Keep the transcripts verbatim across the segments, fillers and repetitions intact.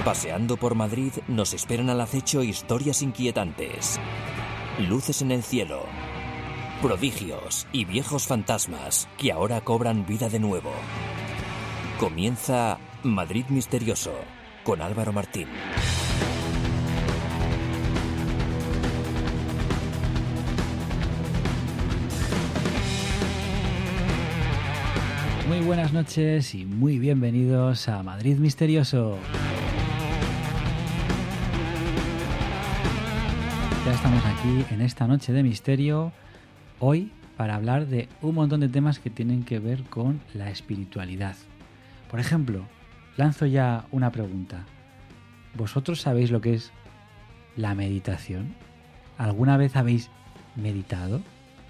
Paseando por Madrid nos esperan al acecho historias inquietantes, luces en el cielo, prodigios y viejos fantasmas que ahora cobran vida de nuevo. Comienza Madrid Misterioso con Álvaro Martín. Muy buenas noches y muy bienvenidos a Madrid Misterioso. Ya estamos aquí en esta noche de misterio, hoy para hablar de un montón de temas que tienen que ver con la espiritualidad. Por ejemplo, lanzo ya una pregunta. ¿Vosotros sabéis lo que es la meditación? ¿Alguna vez habéis meditado?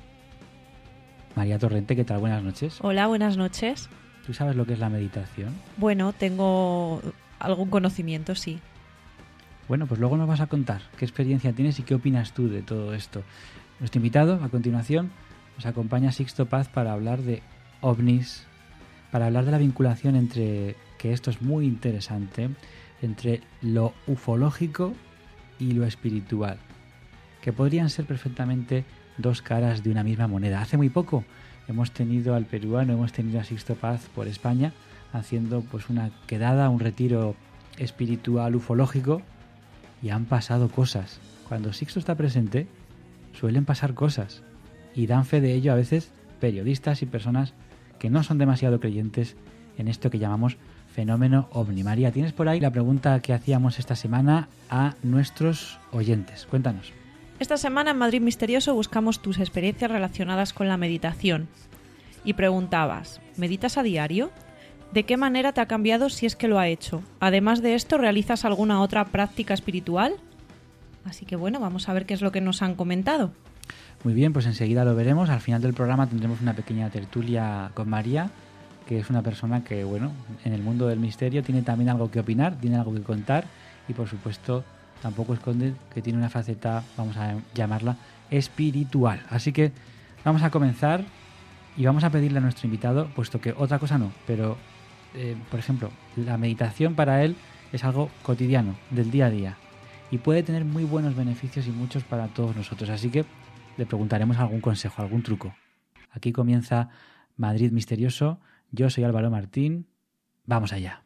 María Torrente, ¿qué tal? Buenas noches. Hola, buenas noches. ¿Tú sabes lo que es la meditación? Bueno, tengo algún conocimiento, sí. Bueno, pues luego nos vas a contar qué experiencia tienes y qué opinas tú de todo esto. Nuestro invitado, a continuación, nos acompaña Sixto Paz para hablar de ovnis, para hablar de la vinculación entre, que esto es muy interesante, entre lo ufológico y lo espiritual, que podrían ser perfectamente dos caras de una misma moneda. Hace muy poco hemos tenido al peruano, hemos tenido a Sixto Paz por España haciendo pues una quedada, un retiro espiritual ufológico, y han pasado cosas. Cuando Sixto está presente suelen pasar cosas y dan fe de ello a veces periodistas y personas que no son demasiado creyentes en esto que llamamos fenómeno ovni. María, ¿tienes por ahí la pregunta que hacíamos esta semana a nuestros oyentes? Cuéntanos. Esta semana en Madrid Misterioso buscamos tus experiencias relacionadas con la meditación. Y preguntabas, ¿meditas a diario? ¿De qué manera te ha cambiado si es que lo ha hecho? Además de esto, ¿realizas alguna otra práctica espiritual? Así que bueno, vamos a ver qué es lo que nos han comentado. Muy bien, pues enseguida lo veremos. Al final del programa tendremos una pequeña tertulia con María, que es una persona que, bueno, en el mundo del misterio tiene también algo que opinar, tiene algo que contar y, por supuesto, tampoco esconde que tiene una faceta, vamos a llamarla, espiritual. Así que vamos a comenzar y vamos a pedirle a nuestro invitado, puesto que otra cosa no, pero, eh, por ejemplo, la meditación para él es algo cotidiano, del día a día, y puede tener muy buenos beneficios y muchos para todos nosotros. Así que le preguntaremos algún consejo, algún truco. Aquí comienza Madrid Misterioso. Yo soy Álvaro Martín. Vamos allá.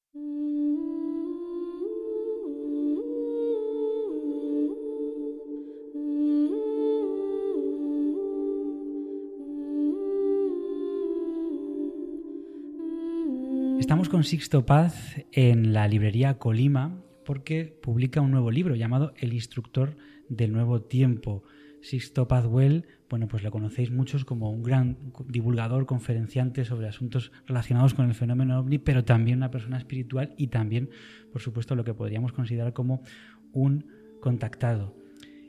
Estamos con Sixto Paz en la librería Colima porque publica un nuevo libro llamado El instructor del nuevo tiempo. Sixto Paz Well, bueno, pues lo conocéis muchos como un gran divulgador, conferenciante sobre asuntos relacionados con el fenómeno ovni, pero también una persona espiritual y también, por supuesto, lo que podríamos considerar como un contactado.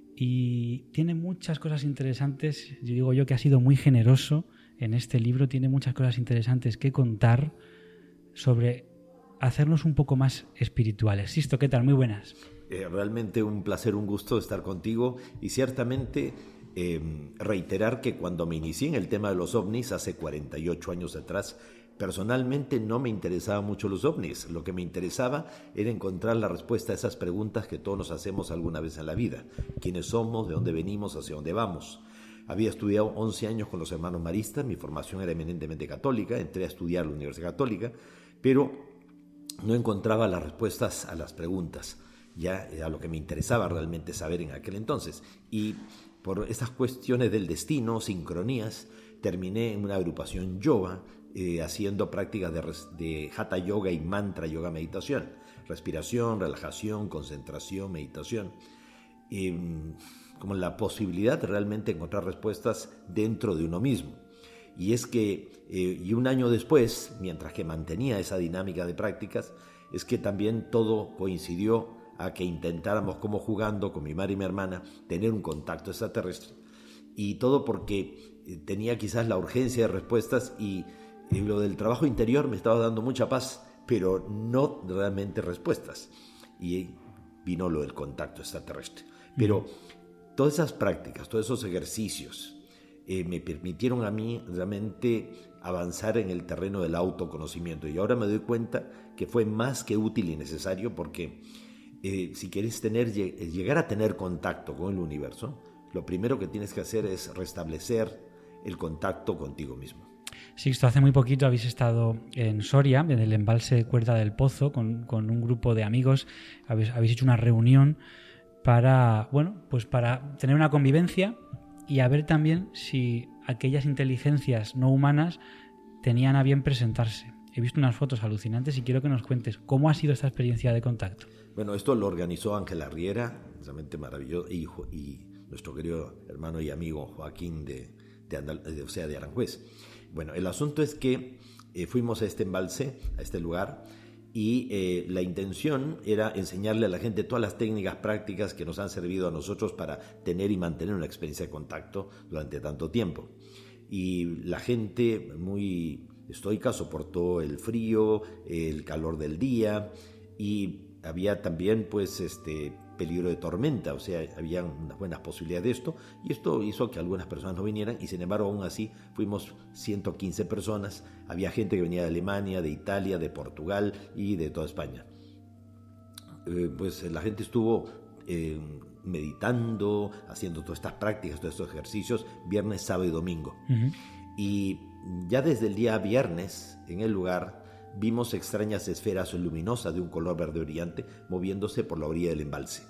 Y tiene muchas cosas interesantes. Yo digo yo que ha sido muy generoso en este libro, tiene muchas cosas interesantes que contar sobre hacernos un poco más espirituales. Sixto, ¿qué tal? Muy buenas. Eh, realmente un placer, un gusto estar contigo y ciertamente eh, reiterar que cuando me inicié en el tema de los ovnis hace cuarenta y ocho años atrás, personalmente no me interesaban mucho los ovnis. Lo que me interesaba era encontrar la respuesta a esas preguntas que todos nos hacemos alguna vez en la vida. ¿Quiénes somos? ¿De dónde venimos? ¿Hacia dónde vamos? Había estudiado once años con los hermanos maristas, mi formación era eminentemente católica, entré a estudiar en la Universidad Católica, pero no encontraba las respuestas a las preguntas, ya a lo que me interesaba realmente saber en aquel entonces. Y por estas cuestiones del destino, sincronías, terminé en una agrupación yoga, eh, haciendo prácticas de, de hatha yoga y mantra yoga meditación, respiración, relajación, concentración, meditación, eh, como la posibilidad de realmente encontrar respuestas dentro de uno mismo. Y es que, eh, y un año después, mientras que mantenía esa dinámica de prácticas, es que también todo coincidió a que intentáramos, como jugando con mi madre y mi hermana, tener un contacto extraterrestre. Y todo porque eh, tenía quizás la urgencia de respuestas y eh, lo del trabajo interior me estaba dando mucha paz, pero no realmente respuestas. Y vino lo del contacto extraterrestre. Pero todas esas prácticas, todos esos ejercicios, eh, me permitieron a mí realmente avanzar en el terreno del autoconocimiento. Y ahora me doy cuenta que fue más que útil y necesario porque eh, si quieres tener, llegar a tener contacto con el universo, lo primero que tienes que hacer es restablecer el contacto contigo mismo. Sixto, hace muy poquito habéis estado en Soria, en el embalse Cuerda del Pozo, con, con un grupo de amigos. Habéis, habéis hecho una reunión para, bueno, pues para tener una convivencia y a ver también si aquellas inteligencias no humanas tenían a bien presentarse. He visto unas fotos alucinantes y quiero que nos cuentes cómo ha sido esta experiencia de contacto. Bueno, esto lo organizó Ángela Riera, realmente maravilloso, y, y nuestro querido hermano y amigo Joaquín de, de, Andal, de, o sea, de Aranjuez. Bueno, el asunto es que eh, fuimos a este embalse, a este lugar, y eh, la intención era enseñarle a la gente todas las técnicas prácticas que nos han servido a nosotros para tener y mantener una experiencia de contacto durante tanto tiempo. Y la gente muy estoica soportó el frío, el calor del día, y había también pues este peligro de tormenta, o sea, había unas buenas posibilidades de esto, y esto hizo que algunas personas no vinieran, y sin embargo aún así fuimos ciento quince personas. Había gente que venía de Alemania, de Italia, de Portugal y de toda España. Eh, pues la gente estuvo eh, meditando, haciendo todas estas prácticas, todos estos ejercicios, viernes, sábado y domingo. Uh-huh. Y ya desde el día viernes, en el lugar, vimos extrañas esferas luminosas de un color verde brillante moviéndose por la orilla del embalse.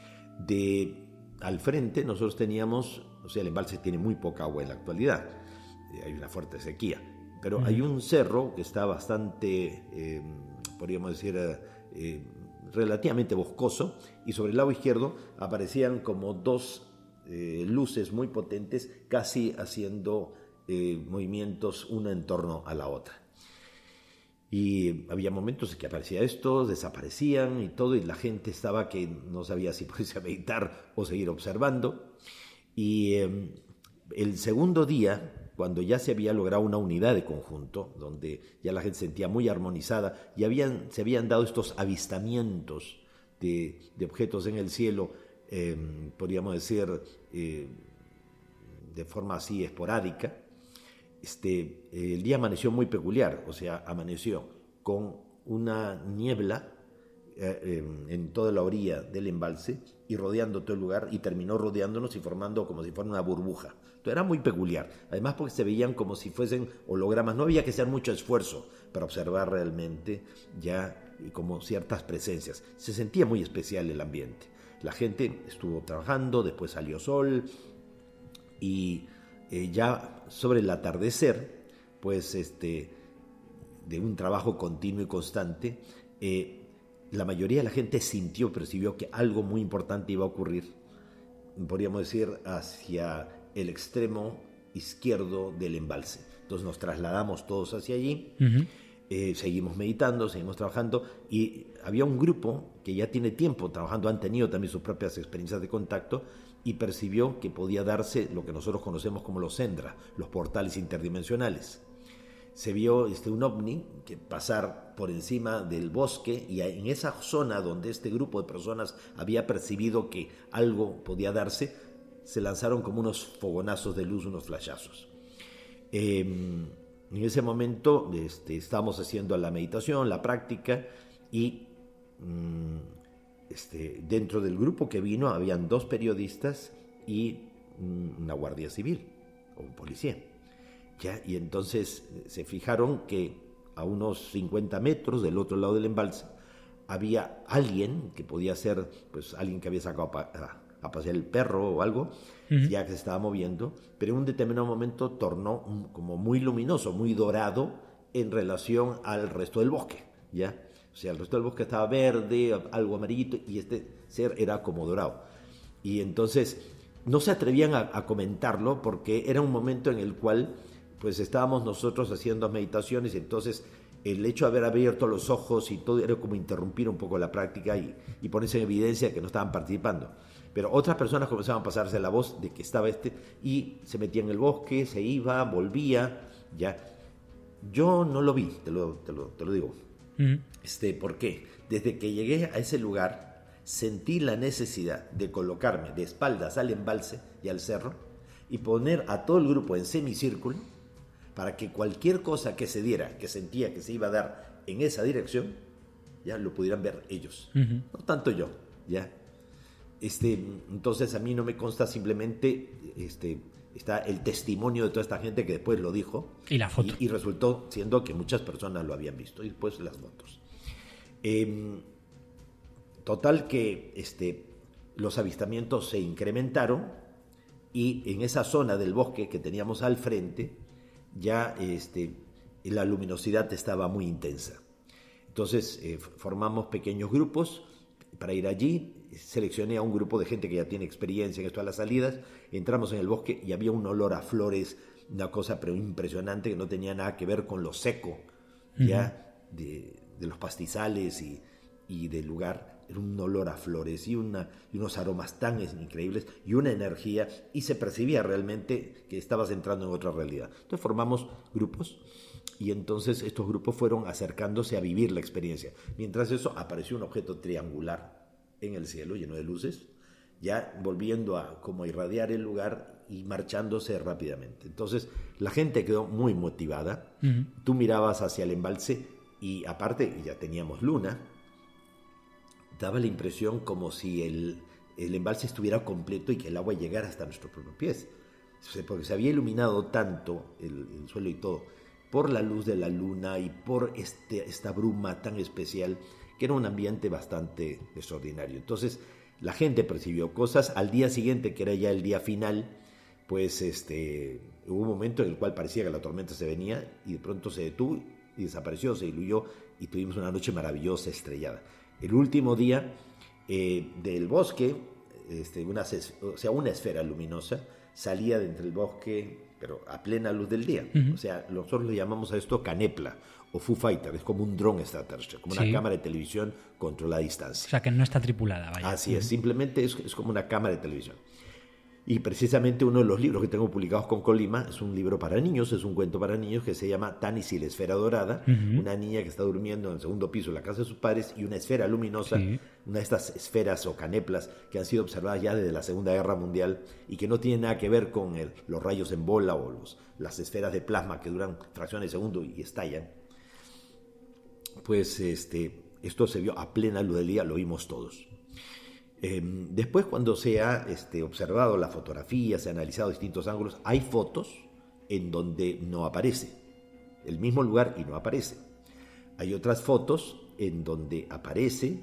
De al frente nosotros teníamos, o sea, el embalse tiene muy poca agua en la actualidad, eh, hay una fuerte sequía, pero uh-huh. hay un cerro que está bastante, eh, podríamos decir, eh, relativamente boscoso, y sobre el lado izquierdo aparecían como dos eh, luces muy potentes, casi haciendo eh, movimientos una en torno a la otra. Y había momentos en que aparecía esto, desaparecían y todo, y la gente estaba que no sabía si ponerse a meditar o seguir observando. Y eh, el segundo día, cuando ya se había logrado una unidad de conjunto, donde ya la gente se sentía muy armonizada, y habían, se habían dado estos avistamientos de, de objetos en el cielo, eh, podríamos decir, eh, de forma así esporádica. Este, el día amaneció muy peculiar, o sea, amaneció con una niebla eh, eh, en toda la orilla del embalse y rodeando todo el lugar, y terminó rodeándonos y formando como si fuera una burbuja. Entonces era muy peculiar, además porque se veían como si fuesen hologramas. No había que hacer mucho esfuerzo para observar realmente ya como ciertas presencias. Se sentía muy especial el ambiente. La gente estuvo trabajando, después salió sol, y Eh, ya sobre el atardecer, pues este, de un trabajo continuo y constante, eh, la mayoría de la gente sintió, percibió que algo muy importante iba a ocurrir, podríamos decir, hacia el extremo izquierdo del embalse. Entonces nos trasladamos todos hacia allí, uh-huh. eh, seguimos meditando, seguimos trabajando, y había un grupo que ya tiene tiempo trabajando, han tenido también sus propias experiencias de contacto, y percibió que podía darse lo que nosotros conocemos como los Sendra, los portales interdimensionales. Se vio este, un ovni que pasar por encima del bosque, y en esa zona donde este grupo de personas había percibido que algo podía darse, se lanzaron como unos fogonazos de luz, unos flashazos. Eh, en ese momento este, estábamos haciendo la meditación, la práctica, y mmm, Este, dentro del grupo que vino habían dos periodistas y una guardia civil o un policía, ¿ya? Y entonces se fijaron que a unos cincuenta metros del otro lado del embalse había alguien que podía ser pues alguien que había sacado a, a, a pasear el perro o algo, uh-huh. ya que se estaba moviendo, pero en un determinado momento tornó un, como muy luminoso, muy dorado en relación al resto del bosque, ¿ya? O sea, el resto del bosque estaba verde, algo amarillito, y este ser era como dorado. Y entonces no se atrevían a, a comentarlo porque era un momento en el cual pues estábamos nosotros haciendo meditaciones, y entonces el hecho de haber abierto los ojos y todo era como interrumpir un poco la práctica y, y ponerse en evidencia que no estaban participando. Pero otras personas comenzaban a pasarse la voz de que estaba este, y se metía en el bosque, se iba, volvía, ya. Yo no lo vi, te lo, te lo, te lo digo. Uh-huh. Este, ¿por qué? Desde que llegué a ese lugar sentí la necesidad de colocarme de espaldas al embalse y al cerro y poner a todo el grupo en semicírculo para que cualquier cosa que se diera, que sentía que se iba a dar en esa dirección, ya lo pudieran ver ellos, uh-huh. no tanto yo, ya. Este, entonces a mí no me consta, simplemente este, está el testimonio de toda esta gente que después lo dijo. Y la foto. Y, y resultó siendo que muchas personas lo habían visto, y después las fotos. Eh, total que este, los avistamientos se incrementaron, y en esa zona del bosque que teníamos al frente, ya este, la luminosidad estaba muy intensa. Entonces eh, formamos pequeños grupos para ir allí. Seleccioné a un grupo de gente que ya tiene experiencia en esto a las salidas. Entramos en el bosque y había un olor a flores, una cosa pero impresionante, que no tenía nada que ver con lo seco, uh-huh. ya de, de los pastizales y, y del lugar. Era un olor a flores y, una, y unos aromas tan increíbles y una energía, y se percibía realmente que estabas entrando en otra realidad. Entonces formamos grupos, y entonces estos grupos fueron acercándose a vivir la experiencia. Mientras eso, apareció un objeto triangular en el cielo lleno de luces, ya volviendo a como irradiar el lugar y marchándose rápidamente. Entonces la gente quedó muy motivada. Uh-huh. Tú mirabas hacia el embalse y aparte ya teníamos luna, daba la impresión como si el, el embalse estuviera completo y que el agua llegara hasta nuestros propios pies, porque se había iluminado tanto el, el suelo y todo por la luz de la luna y por este, esta bruma tan especial, que era un ambiente bastante extraordinario. Entonces la gente percibió cosas. Al día siguiente, que era ya el día final, pues este, hubo un momento en el cual parecía que la tormenta se venía, y de pronto se detuvo y desapareció, se diluyó, y tuvimos una noche maravillosa, estrellada. El último día eh, del bosque, este, una, o sea, una esfera luminosa salía de entre el bosque, pero a plena luz del día. Uh-huh. O sea, nosotros le llamamos a esto canepla o Foo Fighter, es como un dron extraterrestre, como sí. una cámara de televisión controlada a distancia. O sea, que no está tripulada, vaya. Así uh-huh. es, simplemente es, es como una cámara de televisión. Y precisamente uno de los libros que tengo publicados con Colima es un libro para niños, es un cuento para niños que se llama Tanis y la esfera dorada, uh-huh. una niña que está durmiendo en el segundo piso de la casa de sus padres, y una esfera luminosa, sí. una de estas esferas o caneplas que han sido observadas ya desde la Segunda Guerra Mundial y que no tienen nada que ver con el, los rayos en bola o los, las esferas de plasma que duran fracciones de segundo y estallan. Pues este, esto se vio a plena luz del día, lo vimos todos. Eh, después, cuando se ha este, observado la fotografía, se ha analizado distintos ángulos, hay fotos en donde no aparece el mismo lugar y no aparece. Hay otras fotos en donde aparece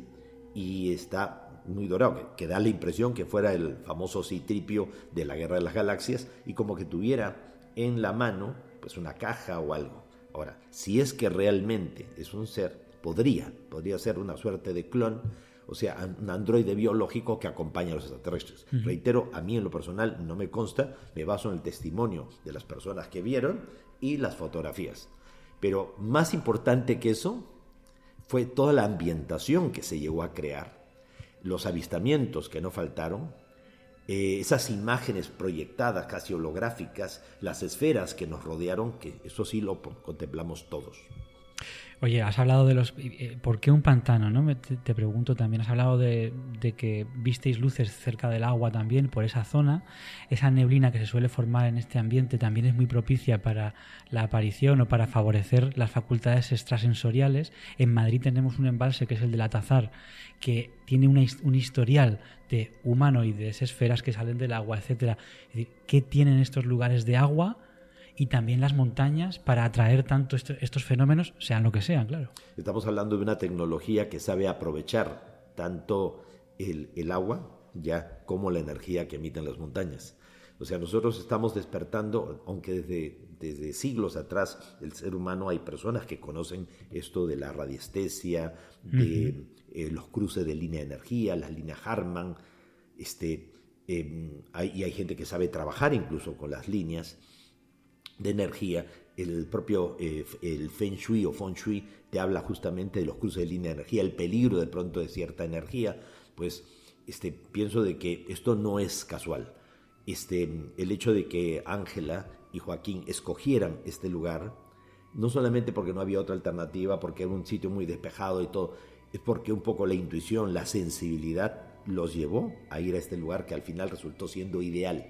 y está muy dorado, que, que da la impresión que fuera el famoso Citripio de la Guerra de las Galaxias, y como que tuviera en la mano pues una caja o algo. Ahora, si es que realmente es un ser, podría, podría ser una suerte de clon, o sea, un androide biológico que acompaña a los extraterrestres. Uh-huh. Reitero, a mí en lo personal no me consta, me baso en el testimonio de las personas que vieron y las fotografías. Pero más importante que eso fue toda la ambientación que se llegó a crear, los avistamientos que no faltaron, eh, esas imágenes proyectadas, casi holográficas, las esferas que nos rodearon, que eso sí lo contemplamos todos. Oye, has hablado de los... ¿Por qué un pantano, no? Te, te pregunto también. Has hablado de, de que visteis luces cerca del agua también, por esa zona. Esa neblina que se suele formar en este ambiente también es muy propicia para la aparición o para favorecer las facultades extrasensoriales. En Madrid tenemos un embalse que es el del Atazar, que tiene una, un historial de humanoides, esferas que salen del agua, etcétera. Es decir, ¿qué tienen estos lugares de agua y también las montañas para atraer tanto esto, estos fenómenos, sean lo que sean, claro? Estamos hablando de una tecnología que sabe aprovechar tanto el, el agua ya como la energía que emiten las montañas. O sea, nosotros estamos despertando, aunque desde, desde siglos atrás el ser humano, hay personas que conocen esto de la radiestesia, de uh-huh. eh, los cruces de línea de energía, las líneas Harman, este, eh, hay, y hay gente que sabe trabajar incluso con las líneas de energía. El propio eh, el Feng Shui o Feng Shui te habla justamente de los cruces de línea de energía, el peligro de pronto de cierta energía. Pues este, pienso de que esto no es casual. Este, el hecho de que Ángela y Joaquín escogieran este lugar, no solamente porque no había otra alternativa, porque era un sitio muy despejado y todo, es porque un poco la intuición, la sensibilidad los llevó a ir a este lugar que al final resultó siendo ideal.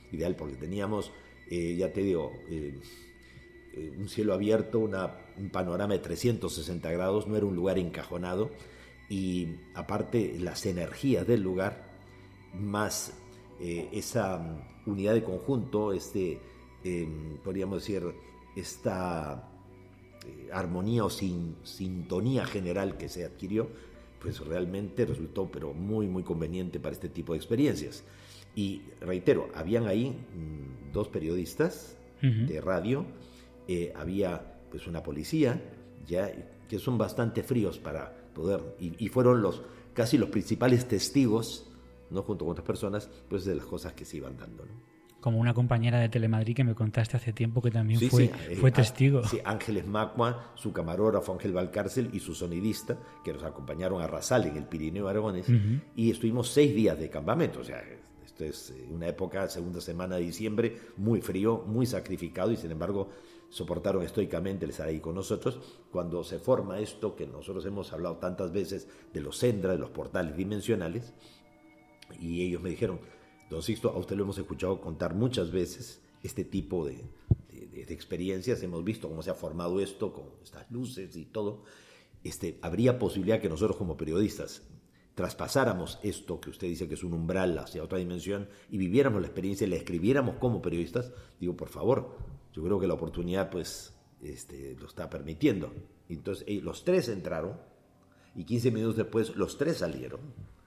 ideal porque teníamos, eh, ya te digo, eh, eh, un cielo abierto, una, un panorama de trescientos sesenta grados, no era un lugar encajonado, y aparte las energías del lugar, más eh, esa unidad de conjunto, este, eh, podríamos decir, esta eh, armonía o sin, sintonía general que se adquirió, pues realmente resultó pero muy muy conveniente para este tipo de experiencias. Y reitero, habían ahí mmm, dos periodistas uh-huh. de radio, eh, había pues una policía, ya que son bastante fríos para poder, y, y fueron los casi los principales testigos, no junto con otras personas, pues de las cosas que se iban dando, ¿no? Como una compañera de Telemadrid que me contaste hace tiempo que también sí, fue, sí, fue eh, testigo. Sí, Ángeles Macua, su camarógrafo Ángel Valcárcel y su sonidista, que nos acompañaron a Rasal en el Pirineo Aragonés, uh-huh. y estuvimos seis días de campamento. O sea, esto es una época, segunda semana de diciembre, muy frío, muy sacrificado, y sin embargo soportaron estoicamente el estar ahí con nosotros. Cuando se forma esto, que nosotros hemos hablado tantas veces de los Sendra, de los portales dimensionales, y ellos me dijeron: don Sixto, a usted lo hemos escuchado contar muchas veces este tipo de, de, de experiencias, hemos visto cómo se ha formado esto con estas luces y todo. Este, ¿habría posibilidad que nosotros como periodistas traspasáramos esto que usted dice que es un umbral hacia otra dimensión y viviéramos la experiencia y la escribiéramos como periodistas? Digo, por favor, yo creo que la oportunidad pues este, lo está permitiendo. Entonces eh, los tres entraron y quince minutos después los tres salieron.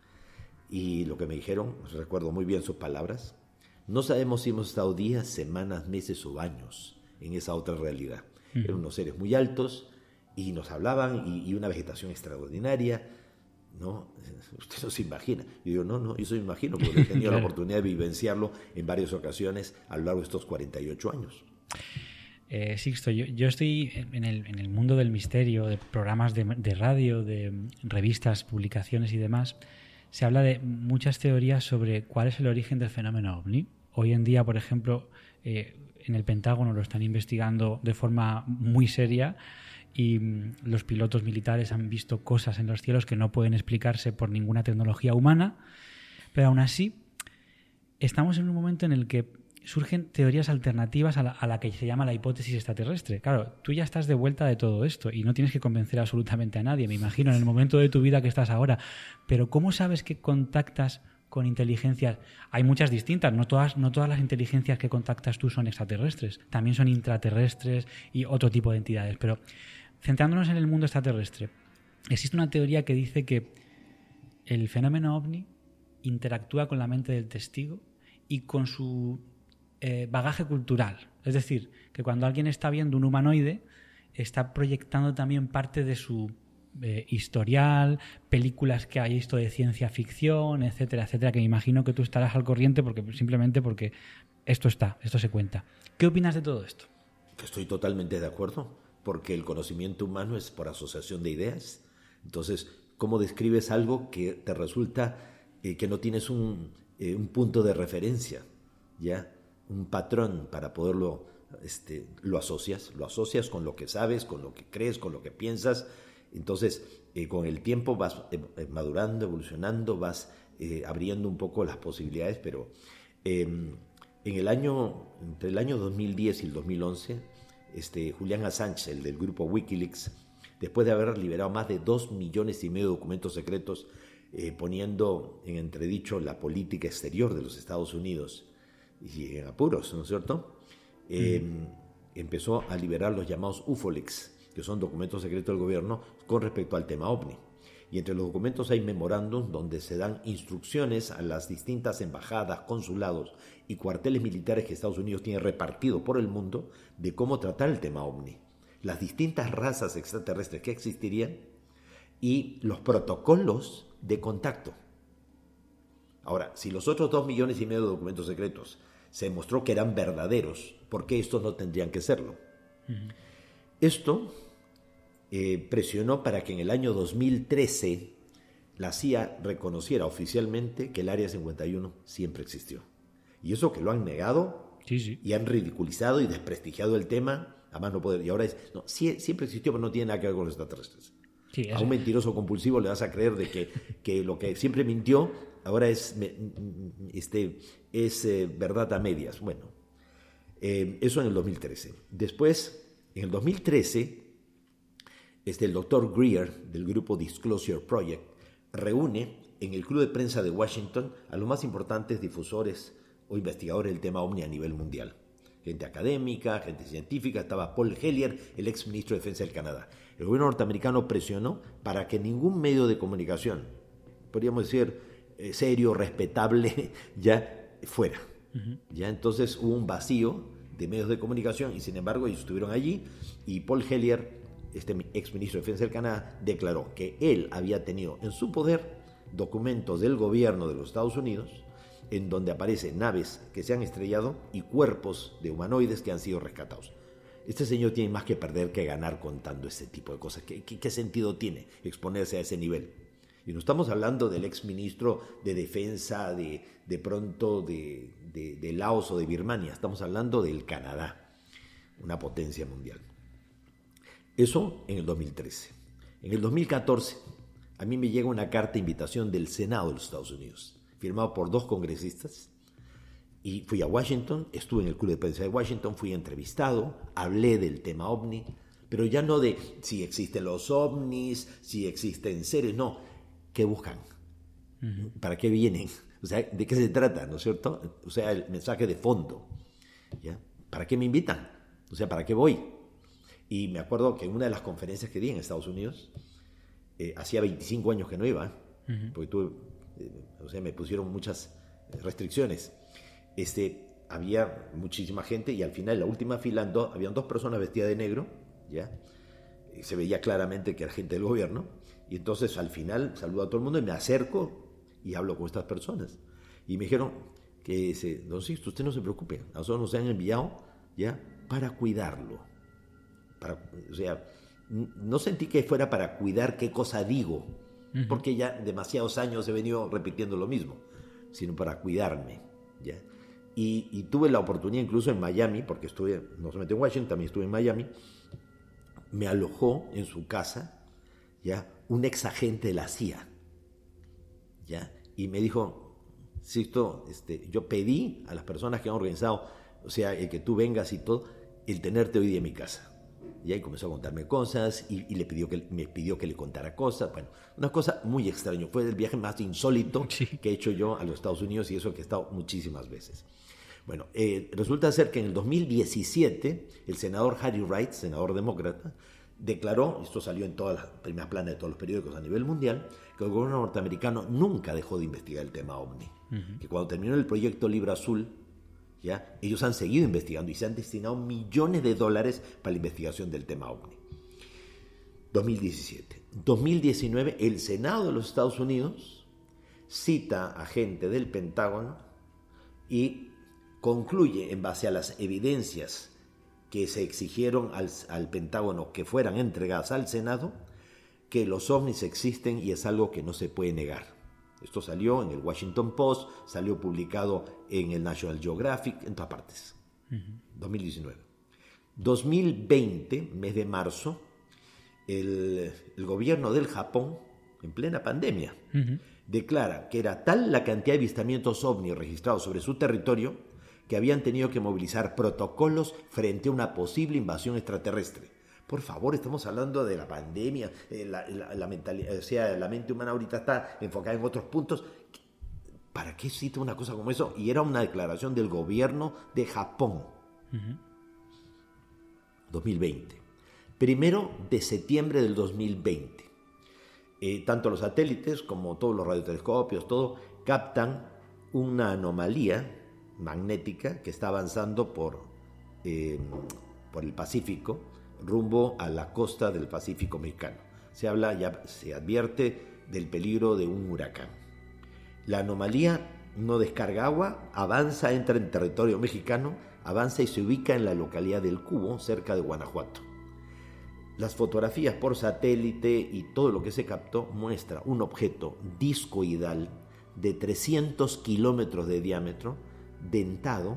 Y lo que me dijeron, recuerdo muy bien sus palabras: no sabemos si hemos estado días, semanas, meses o años en esa otra realidad. Uh-huh. Eran unos seres muy altos y nos hablaban, y, y una vegetación extraordinaria, ¿no? Usted no se imagina. Yo digo, no, no, yo se me imagino, porque he tenido claro. la oportunidad de vivenciarlo en varias ocasiones a lo largo de estos cuarenta y ocho años. Eh, Sixto, yo, yo estoy en el, en el mundo del misterio, de programas de, de radio, de revistas, publicaciones y demás. Se habla de muchas teorías sobre cuál es el origen del fenómeno ovni. Hoy en día, por ejemplo, eh, en el Pentágono lo están investigando de forma muy seria, y mm, los pilotos militares han visto cosas en los cielos que no pueden explicarse por ninguna tecnología humana, pero aún así estamos en un momento en el que surgen teorías alternativas a la, a la que se llama la hipótesis extraterrestre. Claro, tú ya estás de vuelta de todo esto y no tienes que convencer absolutamente a nadie, me imagino, en el momento de tu vida que estás ahora. Pero ¿cómo sabes que contactas con inteligencias? Hay muchas distintas, no todas, no todas las inteligencias que contactas tú son extraterrestres, también son intraterrestres y otro tipo de entidades. Pero centrándonos en el mundo extraterrestre, existe una teoría que dice que el fenómeno ovni interactúa con la mente del testigo y con su Eh, bagaje cultural. Es decir, que cuando alguien está viendo un humanoide, está proyectando también parte de su eh, historial, películas que ha visto de ciencia ficción, etcétera, etcétera, que me imagino que tú estarás al corriente porque simplemente porque esto está, esto se cuenta. ¿Qué opinas de todo esto? Estoy totalmente de acuerdo, porque el conocimiento humano es por asociación de ideas. Entonces, ¿cómo describes algo que te resulta eh, que no tienes un, eh, un punto de referencia? ¿Ya? Un patrón para poderlo, este, lo asocias, lo asocias con lo que sabes, con lo que crees, con lo que piensas. Entonces, eh, con el tiempo vas eh, madurando, evolucionando, vas eh, abriendo un poco las posibilidades, pero eh, en el año, entre el año dos mil diez y el dos mil once, este, Julian Assange, el del grupo Wikileaks, después de haber liberado más de dos millones y medio de documentos secretos, eh, poniendo en entredicho la política exterior de los Estados Unidos, y en apuros, ¿no es cierto? Eh, mm. Empezó a liberar los llamados UFOLeaks, que son documentos secretos del gobierno con respecto al tema ovni. Y entre los documentos hay memorándums donde se dan instrucciones a las distintas embajadas, consulados y cuarteles militares que Estados Unidos tiene repartido por el mundo de cómo tratar el tema ovni, las distintas razas extraterrestres que existirían y los protocolos de contacto. Ahora, si los otros dos millones y medio de documentos secretos se demostró que eran verdaderos, ¿por qué estos no tendrían que serlo? Uh-huh. Esto eh, presionó para que en el año dos mil trece la C I A reconociera oficialmente que el Área cincuenta y uno siempre existió. Y eso que lo han negado, sí, sí. y han ridiculizado y desprestigiado el tema, a más no poder. Y ahora es, no, sí, siempre existió, pero no tiene nada que ver con los extraterrestres. Sí, a un mentiroso compulsivo le vas a creer de que, que lo que siempre mintió ahora es, este, es eh, verdad a medias. Bueno, eh, eso en el dos mil trece. Después, en el dos mil trece, este, el doctor Greer del grupo Disclosure Project reúne en el Club de Prensa de Washington a los más importantes difusores o investigadores del tema OVNI a nivel mundial. Gente académica, gente científica, estaba Paul Hellyer, el ex ministro de Defensa del Canadá. El gobierno norteamericano presionó para que ningún medio de comunicación, podríamos decir, eh, serio, respetable, ya fuera. Uh-huh. Ya entonces hubo un vacío de medios de comunicación y sin embargo ellos estuvieron allí y Paul Hellyer, este ex ministro de Defensa del Canadá, declaró que él había tenido en su poder documentos del gobierno de los Estados Unidos en donde aparecen naves que se han estrellado y cuerpos de humanoides que han sido rescatados. Este señor tiene más que perder que ganar contando este tipo de cosas. ¿Qué, qué, qué sentido tiene exponerse a ese nivel? Y no estamos hablando del ex ministro de Defensa de, de pronto de, de, de Laos o de Birmania, estamos hablando del Canadá, una potencia mundial. Eso en el dos mil trece. En el dos mil catorce, a mí me llega una carta de invitación del Senado de los Estados Unidos, firmado por dos congresistas, y fui a Washington, estuve en el Club de Prensa de Washington, fui entrevistado, hablé del tema OVNI, pero ya no de si existen los OVNIs, si existen seres, no, ¿qué buscan? Uh-huh. ¿Para qué vienen? O sea, ¿de qué se trata, no es cierto? O sea, el mensaje de fondo, ¿ya? ¿Para qué me invitan? O sea, ¿para qué voy? Y me acuerdo que en una de las conferencias que di en Estados Unidos, eh, hacía veinticinco años que no iba, uh-huh. porque tuve, eh, o sea, me pusieron muchas restricciones. Este, había muchísima gente y al final, en la última fila, do, habían dos personas vestidas de negro, ¿ya? Y se veía claramente que era gente del gobierno. Y entonces, al final, saludo a todo el mundo y me acerco y hablo con estas personas. Y me dijeron que, don Sixto, usted no se preocupe, a nosotros nos han enviado, ¿ya?, para cuidarlo. Para, o sea, no sentí que fuera para cuidar qué cosa digo, uh-huh. porque ya demasiados años he venido repitiendo lo mismo, sino para cuidarme, ¿ya? Y, y tuve la oportunidad incluso en Miami, porque estuve, no solamente en Washington, también estuve en Miami, me alojó en su casa, ¿ya?, un ex agente de la C I A, ¿ya? Y me dijo, Sixto, este, yo pedí a las personas que han organizado, o sea, el que tú vengas y todo, el tenerte hoy día en mi casa. Y ahí comenzó a contarme cosas y, y le pidió que, me pidió que le contara cosas. Bueno, una cosa muy extraña. Fue el viaje más insólito sí. que he hecho yo a los Estados Unidos y eso que he estado muchísimas veces. Bueno, eh, resulta ser que en el dos mil diecisiete el senador Harry Reid, senador demócrata, declaró, esto salió en todas las primeras planas de todos los periódicos a nivel mundial, que el gobierno norteamericano nunca dejó de investigar el tema OVNI. Uh-huh. Que cuando terminó el proyecto Libra Azul, ¿ya?, ellos han seguido investigando y se han destinado millones de dólares para la investigación del tema OVNI. dos mil diecisiete. dos mil diecinueve, el Senado de los Estados Unidos cita a gente del Pentágono y concluye, en base a las evidencias que se exigieron al, al Pentágono que fueran entregadas al Senado, que los ovnis existen y es algo que no se puede negar. Esto salió en el Washington Post, salió publicado en el National Geographic, en todas partes. Uh-huh. dos mil diecinueve. dos mil veinte, mes de marzo, el, el gobierno del Japón, en plena pandemia, uh-huh. declara que era tal la cantidad de avistamientos ovni registrados sobre su territorio que habían tenido que movilizar protocolos frente a una posible invasión extraterrestre. Por favor, estamos hablando de la pandemia, eh, la, la, la mentalidad, o sea, la mente humana ahorita está enfocada en otros puntos. ¿Para qué cita una cosa como eso? Y era una declaración del gobierno de Japón. Uh-huh. dos mil veinte. Primero de septiembre del dos mil veinte. Eh, tanto los satélites como todos los radiotelescopios, todo, captan una anomalía magnética que está avanzando por, eh, por el Pacífico, rumbo a la costa del Pacífico mexicano. Se habla, ya se advierte del peligro de un huracán. La anomalía no descarga agua, avanza, entra en territorio mexicano, avanza y se ubica en la localidad del Cubo, cerca de Guanajuato. Las fotografías por satélite y todo lo que se captó muestra un objeto discoidal de trescientos kilómetros de diámetro, dentado,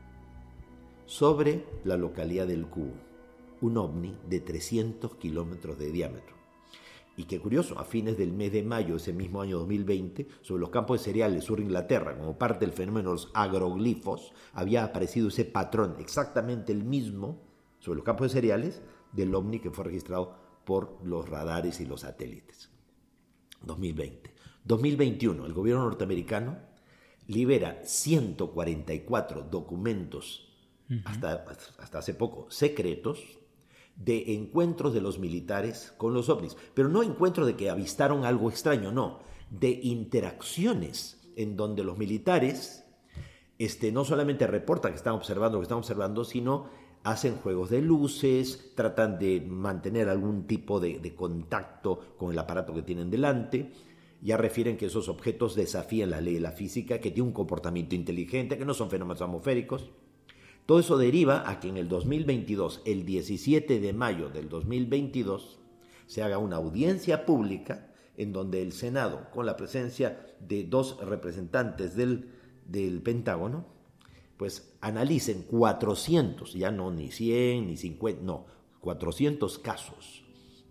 sobre la localidad del Cubo. Un ovni de trescientos kilómetros de diámetro. Y qué curioso, a fines del mes de mayo de ese mismo año dos mil veinte, sobre los campos de cereal del sur de Inglaterra, como parte del fenómeno de los agroglifos, había aparecido ese patrón, exactamente el mismo, sobre los campos de cereales, del ovni que fue registrado por los radares y los satélites. dos mil veinte. dos mil veintiuno, el gobierno norteamericano libera ciento cuarenta y cuatro documentos, uh-huh. hasta, hasta hace poco, secretos, de encuentros de los militares con los ovnis, pero no encuentros de que avistaron algo extraño, no, de interacciones en donde los militares este, no solamente reportan que están observando lo que están observando, sino hacen juegos de luces, tratan de mantener algún tipo de, de contacto con el aparato que tienen delante. Ya refieren que esos objetos desafían la ley de la física, que tienen un comportamiento inteligente, que no son fenómenos atmosféricos. Todo eso deriva a que en el dos mil veintidós, el diecisiete de mayo del dos mil veintidós, se haga una audiencia pública en donde el Senado, con la presencia de dos representantes del, del Pentágono, pues analicen cuatrocientos, ya no ni cien, ni cincuenta, no, cuatrocientos casos,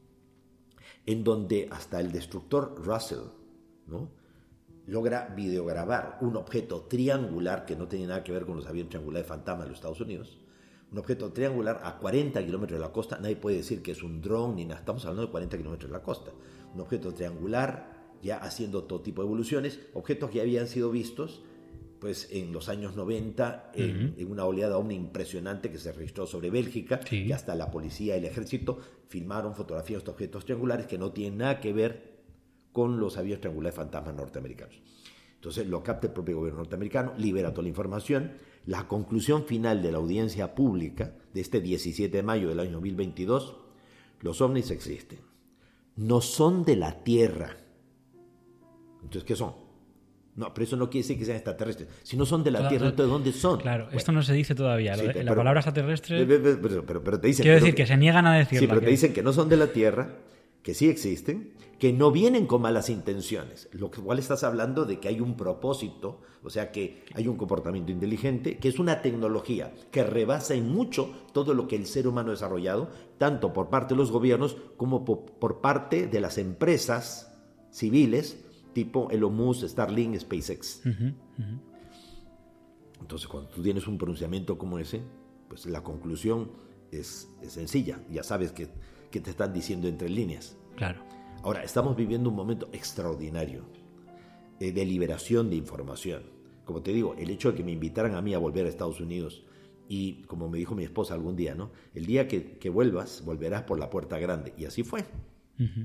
en donde hasta el destructor Russell, ¿no?, logra videograbar un objeto triangular que no tenía nada que ver con los aviones triangulares fantasma de los Estados Unidos, un objeto triangular a cuarenta kilómetros de la costa. Nadie puede decir que es un dron ni nada, estamos hablando de cuarenta kilómetros de la costa, un objeto triangular ya haciendo todo tipo de evoluciones, objetos que habían sido vistos pues en los años noventa en, uh-huh. en una oleada ovni impresionante que se registró sobre Bélgica, sí. que hasta la policía y el ejército filmaron fotografías de estos objetos triangulares que no tienen nada que ver con los aviones triangulares fantasmas norteamericanos. Entonces lo capta el propio gobierno norteamericano, libera toda la información. La conclusión final de la audiencia pública de este diecisiete de mayo del año dos mil veintidós, los ovnis existen. No son de la Tierra. Entonces, ¿qué son? No, pero eso no quiere decir que sean extraterrestres. Si no son de la claro, Tierra, entonces ¿dónde son? Claro, bueno, esto no se dice todavía. Sí, pero, la palabra extraterrestre... Pero, pero, pero, pero te dicen... Quiero decir que, que se niegan a decirlo. Sí, pero que... te dicen que no son de la Tierra, que sí existen, que no vienen con malas intenciones, lo cual estás hablando de que hay un propósito, o sea que hay un comportamiento inteligente, que es una tecnología que rebasa en mucho todo lo que el ser humano ha desarrollado, tanto por parte de los gobiernos como por, por parte de las empresas civiles, tipo Elon Musk, Starlink, SpaceX. Uh-huh, uh-huh. Entonces, cuando tú tienes un pronunciamiento como ese, pues la conclusión es, es sencilla, ya sabes que, que te están diciendo entre líneas. Claro. Ahora, estamos viviendo un momento extraordinario eh, de liberación de información. Como te digo, el hecho de que me invitaran a mí a volver a Estados Unidos y, como me dijo mi esposa algún día, ¿no?, el día que, que vuelvas, volverás por la puerta grande. Y así fue. Uh-huh.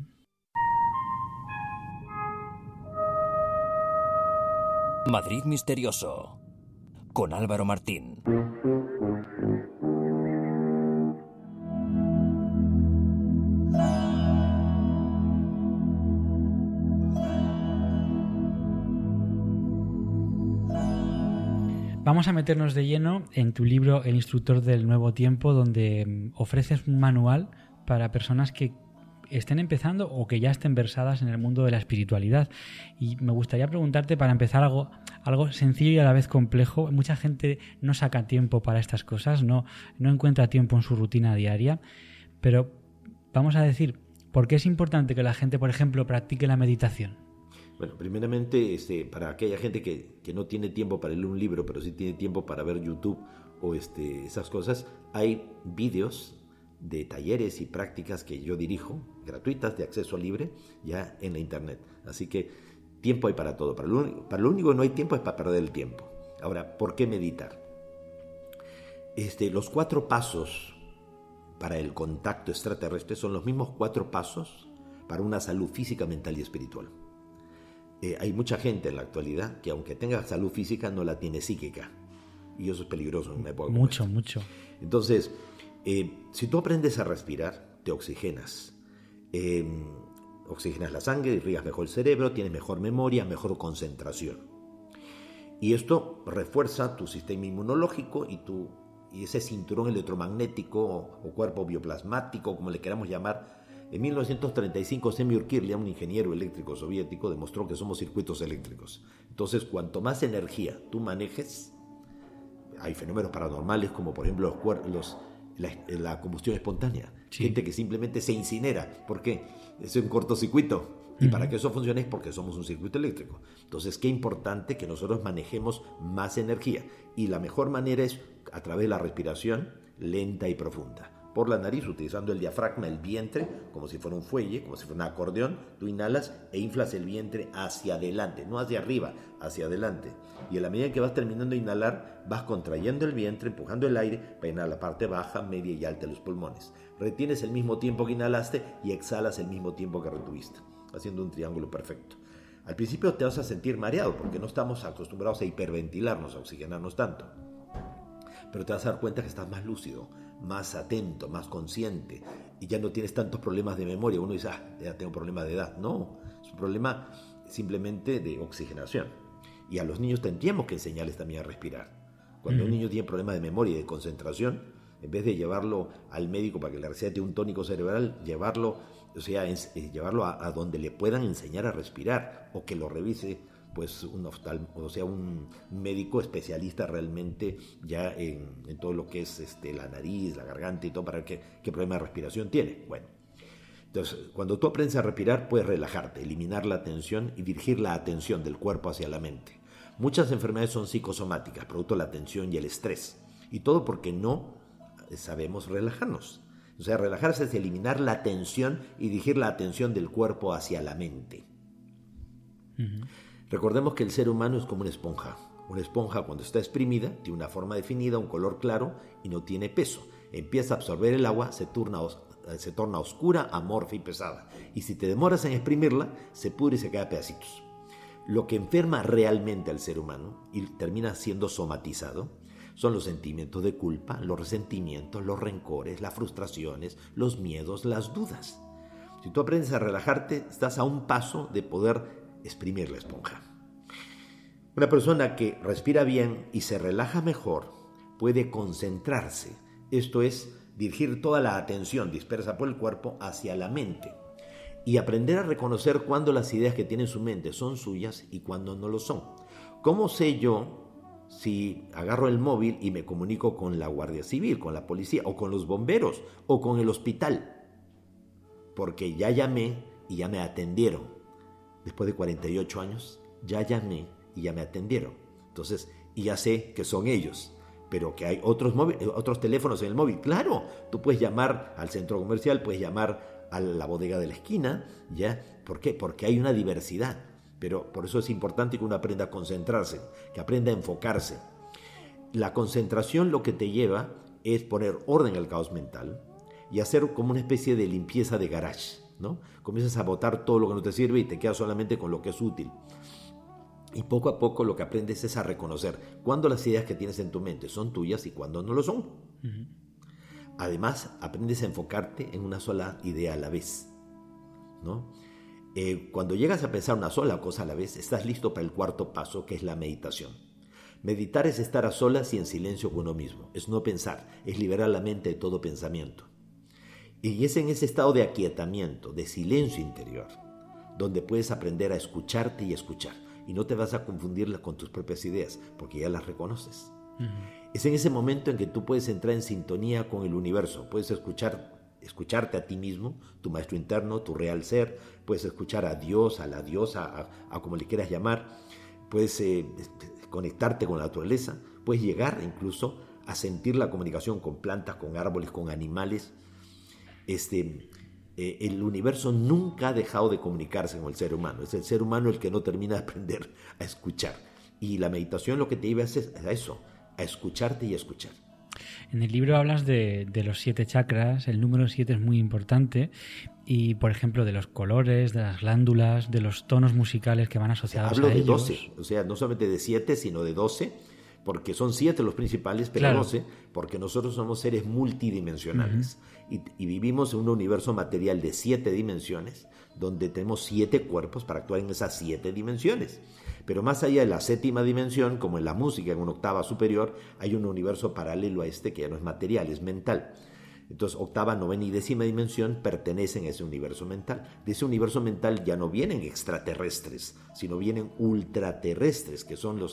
Madrid Misterioso, con Álvaro Martín. Vamos a meternos de lleno en tu libro El instructor del nuevo tiempo, donde ofreces un manual para personas que estén empezando o que ya estén versadas en el mundo de la espiritualidad. Y me gustaría preguntarte, para empezar, algo, algo sencillo y a la vez complejo. Mucha gente no saca tiempo para estas cosas, no, no encuentra tiempo en su rutina diaria, pero vamos a decir, ¿por qué es importante que la gente, por ejemplo, practique la meditación? Bueno, primeramente, este, para aquella gente que, que no tiene tiempo para leer un libro, pero sí tiene tiempo para ver YouTube o este, esas cosas, hay vídeos de talleres y prácticas que yo dirijo, gratuitas, de acceso libre, ya en la internet. Así que tiempo hay para todo. Para lo único, para lo único que no hay tiempo es para perder el tiempo. Ahora, ¿por qué meditar? Este, los cuatro pasos para el contacto extraterrestre son los mismos cuatro pasos para una salud física, mental y espiritual. Eh, hay mucha gente en la actualidad que, aunque tenga salud física, no la tiene psíquica. Y eso es peligroso en una época como Mucho, esta. mucho. Entonces, eh, si tú aprendes a respirar, te oxigenas. Eh, oxigenas la sangre, irrigas mejor el cerebro, tienes mejor memoria, mejor concentración. Y esto refuerza tu sistema inmunológico y, tu, y ese cinturón electromagnético o, o cuerpo bioplasmático, como le queramos llamar. En mil novecientos treinta y cinco, Semyor Kirlian, un ingeniero eléctrico soviético, demostró que somos circuitos eléctricos. Entonces, cuanto más energía tú manejes, hay fenómenos paranormales como, por ejemplo, los, los, la, la combustión espontánea. Sí. Gente que simplemente se incinera. ¿Por qué? Es un cortocircuito. Y uh-huh. para que eso funcione es porque somos un circuito eléctrico. Entonces, qué importante que nosotros manejemos más energía. Y la mejor manera es a través de la respiración lenta y profunda. Por la nariz, utilizando el diafragma, el vientre, como si fuera un fuelle, como si fuera un acordeón, tú inhalas e inflas el vientre hacia adelante, no hacia arriba, hacia adelante. Y a la medida que vas terminando de inhalar, vas contrayendo el vientre, empujando el aire para inhalar la parte baja, media y alta de los pulmones. Retienes el mismo tiempo que inhalaste y exhalas el mismo tiempo que retuviste, haciendo un triángulo perfecto. Al principio te vas a sentir mareado porque no estamos acostumbrados a hiperventilarnos, a oxigenarnos tanto. Pero te vas a dar cuenta que estás más lúcido, más atento, más consciente y ya no tienes tantos problemas de memoria. Uno dice, ah, ya tengo problemas de edad. No, es un problema simplemente de oxigenación. Y a los niños tendríamos que enseñarles también a respirar. Cuando uh-huh. un niño tiene problemas de memoria y de concentración, en vez de llevarlo al médico para que le recete un tónico cerebral, llevarlo, o sea, es, es llevarlo a, a donde le puedan enseñar a respirar o que lo revise pues un oftal, o sea, un médico especialista realmente ya en, en todo lo que es este, la nariz, la garganta y todo, para ver qué, qué problema de respiración tiene. Bueno, entonces, cuando tú aprendes a respirar, puedes relajarte, eliminar la tensión y dirigir la atención del cuerpo hacia la mente. Muchas enfermedades son psicosomáticas, producto de la tensión y el estrés, y todo porque no sabemos relajarnos. O sea, relajarse es eliminar la tensión y dirigir la atención del cuerpo hacia la mente. Uh-huh. Recordemos que el ser humano es como una esponja. Una esponja cuando está exprimida tiene una forma definida, un color claro y no tiene peso. Empieza a absorber el agua, se torna, se torna oscura, amorfa y pesada. Y si te demoras en exprimirla, se pudre y se cae a pedacitos. Lo que enferma realmente al ser humano y termina siendo somatizado son los sentimientos de culpa, los resentimientos, los rencores, las frustraciones, los miedos, las dudas. Si tú aprendes a relajarte, estás a un paso de poder exprimir la esponja. Una persona que respira bien y se relaja mejor puede concentrarse, esto es, dirigir toda la atención dispersa por el cuerpo hacia la mente y aprender a reconocer cuándo las ideas que tiene en su mente son suyas y cuándo no lo son. ¿Cómo sé yo si agarro el móvil y me comunico con la Guardia Civil, con la policía o con los bomberos o con el hospital? Porque ya llamé y ya me atendieron. Después de cuarenta y ocho años, ya llamé y ya me atendieron. Entonces, y ya sé que son ellos, pero que hay otros, móvil, otros teléfonos en el móvil. Claro, tú puedes llamar al centro comercial, puedes llamar a la bodega de la esquina, ¿ya? ¿Por qué? Porque hay una diversidad. Pero por eso es importante que uno aprenda a concentrarse, que aprenda a enfocarse. La concentración lo que te lleva es poner orden al caos mental y hacer como una especie de limpieza de garage, ¿no? Comienzas a botar todo lo que no te sirve y te quedas solamente con lo que es útil. Y poco a poco lo que aprendes es a reconocer cuándo las ideas que tienes en tu mente son tuyas y cuándo no lo son. Uh-huh. Además, aprendes a enfocarte en una sola idea a la vez, ¿no? Eh, cuando llegas a pensar una sola cosa a la vez, estás listo para el cuarto paso, que es la meditación. Meditar es estar a solas y en silencio con uno mismo. Es no pensar, es liberar la mente de todo pensamiento. Y es en ese estado de aquietamiento, de silencio interior, donde puedes aprender a escucharte y escuchar. Y no te vas a confundirlas con tus propias ideas, porque ya las reconoces. Uh-huh. Es en ese momento en que tú puedes entrar en sintonía con el universo. Puedes escuchar, escucharte a ti mismo, tu maestro interno, tu real ser. Puedes escuchar a Dios, a la diosa, a, a como le quieras llamar. Puedes eh, conectarte con la naturaleza. Puedes llegar incluso a sentir la comunicación con plantas, con árboles, con animales. Este, eh, el universo nunca ha dejado de comunicarse con el ser humano. Es el ser humano el que no termina de aprender a escuchar. Y la meditación lo que te lleva es a eso, a escucharte y a escuchar. En el libro hablas de, de los siete chakras, el número siete es muy importante, y por ejemplo de los colores, de las glándulas, de los tonos musicales que van asociados, o sea, hablo a de ellos. doce, o sea, no solamente de siete, sino de doce, porque son siete los principales, pero claro. doce, porque nosotros somos seres multidimensionales uh-huh. y, y vivimos en un universo material de siete dimensiones, donde tenemos siete cuerpos para actuar en esas siete dimensiones. Pero más allá de la séptima dimensión, como en la música, en una octava superior, hay un universo paralelo a este que ya no es material, es mental. Entonces, octava, novena y décima dimensión pertenecen a ese universo mental. De ese universo mental ya no vienen extraterrestres, sino vienen ultraterrestres, que son los,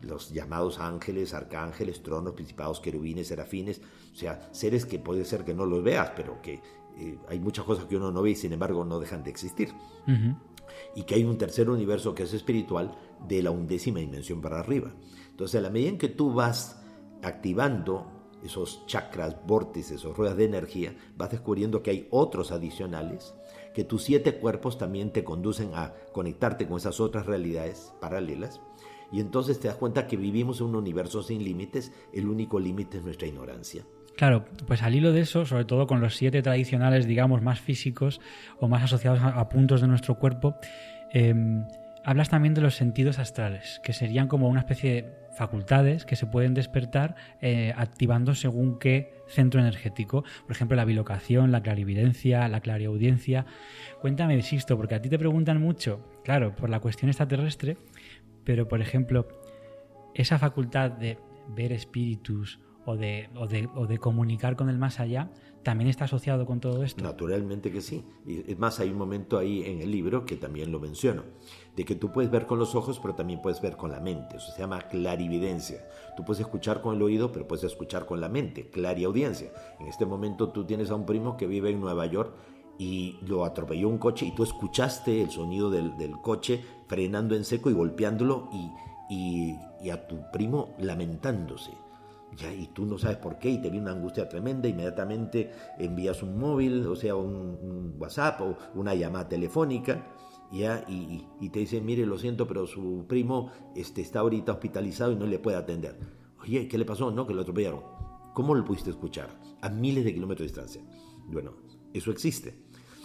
los llamados ángeles, arcángeles, tronos, principados, querubines, serafines, o sea, seres que puede ser que no los veas, pero que eh, hay muchas cosas que uno no ve y sin embargo no dejan de existir. Uh-huh. Y que hay un tercer universo que es espiritual de la undécima dimensión para arriba. Entonces, a la medida en que tú vas activando esos chakras, vórtices, esos ruedas de energía, vas descubriendo que hay otros adicionales, que tus siete cuerpos también te conducen a conectarte con esas otras realidades paralelas, y entonces te das cuenta que vivimos en un universo sin límites, el único límite es nuestra ignorancia. Claro, pues al hilo de eso, sobre todo con los siete tradicionales, digamos, más físicos o más asociados a, a puntos de nuestro cuerpo, eh, hablas también de los sentidos astrales, que serían como una especie de facultades que se pueden despertar eh, activando según qué centro energético. Por ejemplo, la bilocación, la clarividencia, la clariaudiencia. Cuéntame, Sixto, porque a ti te preguntan mucho, claro, por la cuestión extraterrestre, pero, por ejemplo, esa facultad de ver espíritus o de, o de, o de comunicar con el más allá, ¿también está asociado con todo esto? Naturalmente que sí. Y es más, hay un momento ahí en el libro que también lo menciono, de que tú puedes ver con los ojos, pero también puedes ver con la mente. Eso se llama clarividencia. Tú puedes escuchar con el oído, pero puedes escuchar con la mente, clariaudiencia. En este momento tú tienes a un primo que vive en Nueva York y lo atropelló un coche y tú escuchaste el sonido del, del coche frenando en seco y golpeándolo y, y, y a tu primo lamentándose. Ya, y tú no sabes por qué y te viene una angustia tremenda, inmediatamente envías un móvil, o sea, un, un WhatsApp o una llamada telefónica, ya, y, y te dicen, mire, lo siento, pero su primo este, está ahorita hospitalizado y no le puede atender. Oye, ¿qué le pasó? No, que lo atropellaron. ¿Cómo lo pudiste escuchar? A miles de kilómetros de distancia. Bueno, eso existe.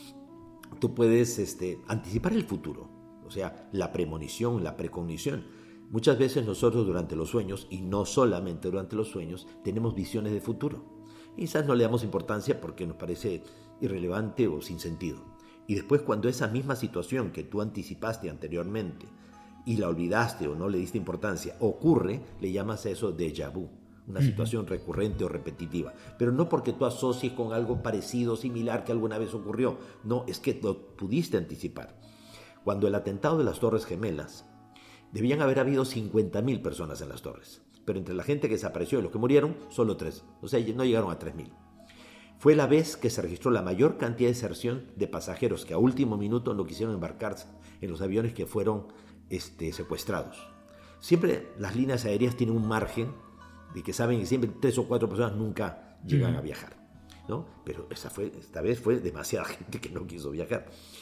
Tú puedes este, anticipar el futuro, o sea, la premonición, la precognición. Muchas veces nosotros durante los sueños, y no solamente durante los sueños, tenemos visiones de futuro. Y quizás no le damos importancia porque nos parece irrelevante o sin sentido. Y después, cuando esa misma situación que tú anticipaste anteriormente y la olvidaste o no le diste importancia ocurre, le llamas a eso déjà vu, una uh-huh. situación recurrente o repetitiva. Pero no porque tú asocies con algo parecido, similar que alguna vez ocurrió. No, es que lo pudiste anticipar. Cuando el atentado de las Torres Gemelas, debían haber habido cincuenta mil personas en las torres, pero entre la gente que desapareció y los que murieron, solo tres. O sea, no llegaron a tres mil. Fue la vez que se registró la mayor cantidad de deserción de pasajeros que a último minuto no quisieron embarcarse en los aviones que fueron este, secuestrados. Siempre las líneas aéreas tienen un margen de que saben que siempre tres o cuatro personas nunca llegan uh-huh. a viajar, ¿no? Pero esa fue, esta vez fue demasiada gente que no quiso viajar.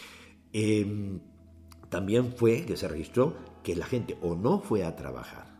Eh, también fue que se registró que la gente o no fue a trabajar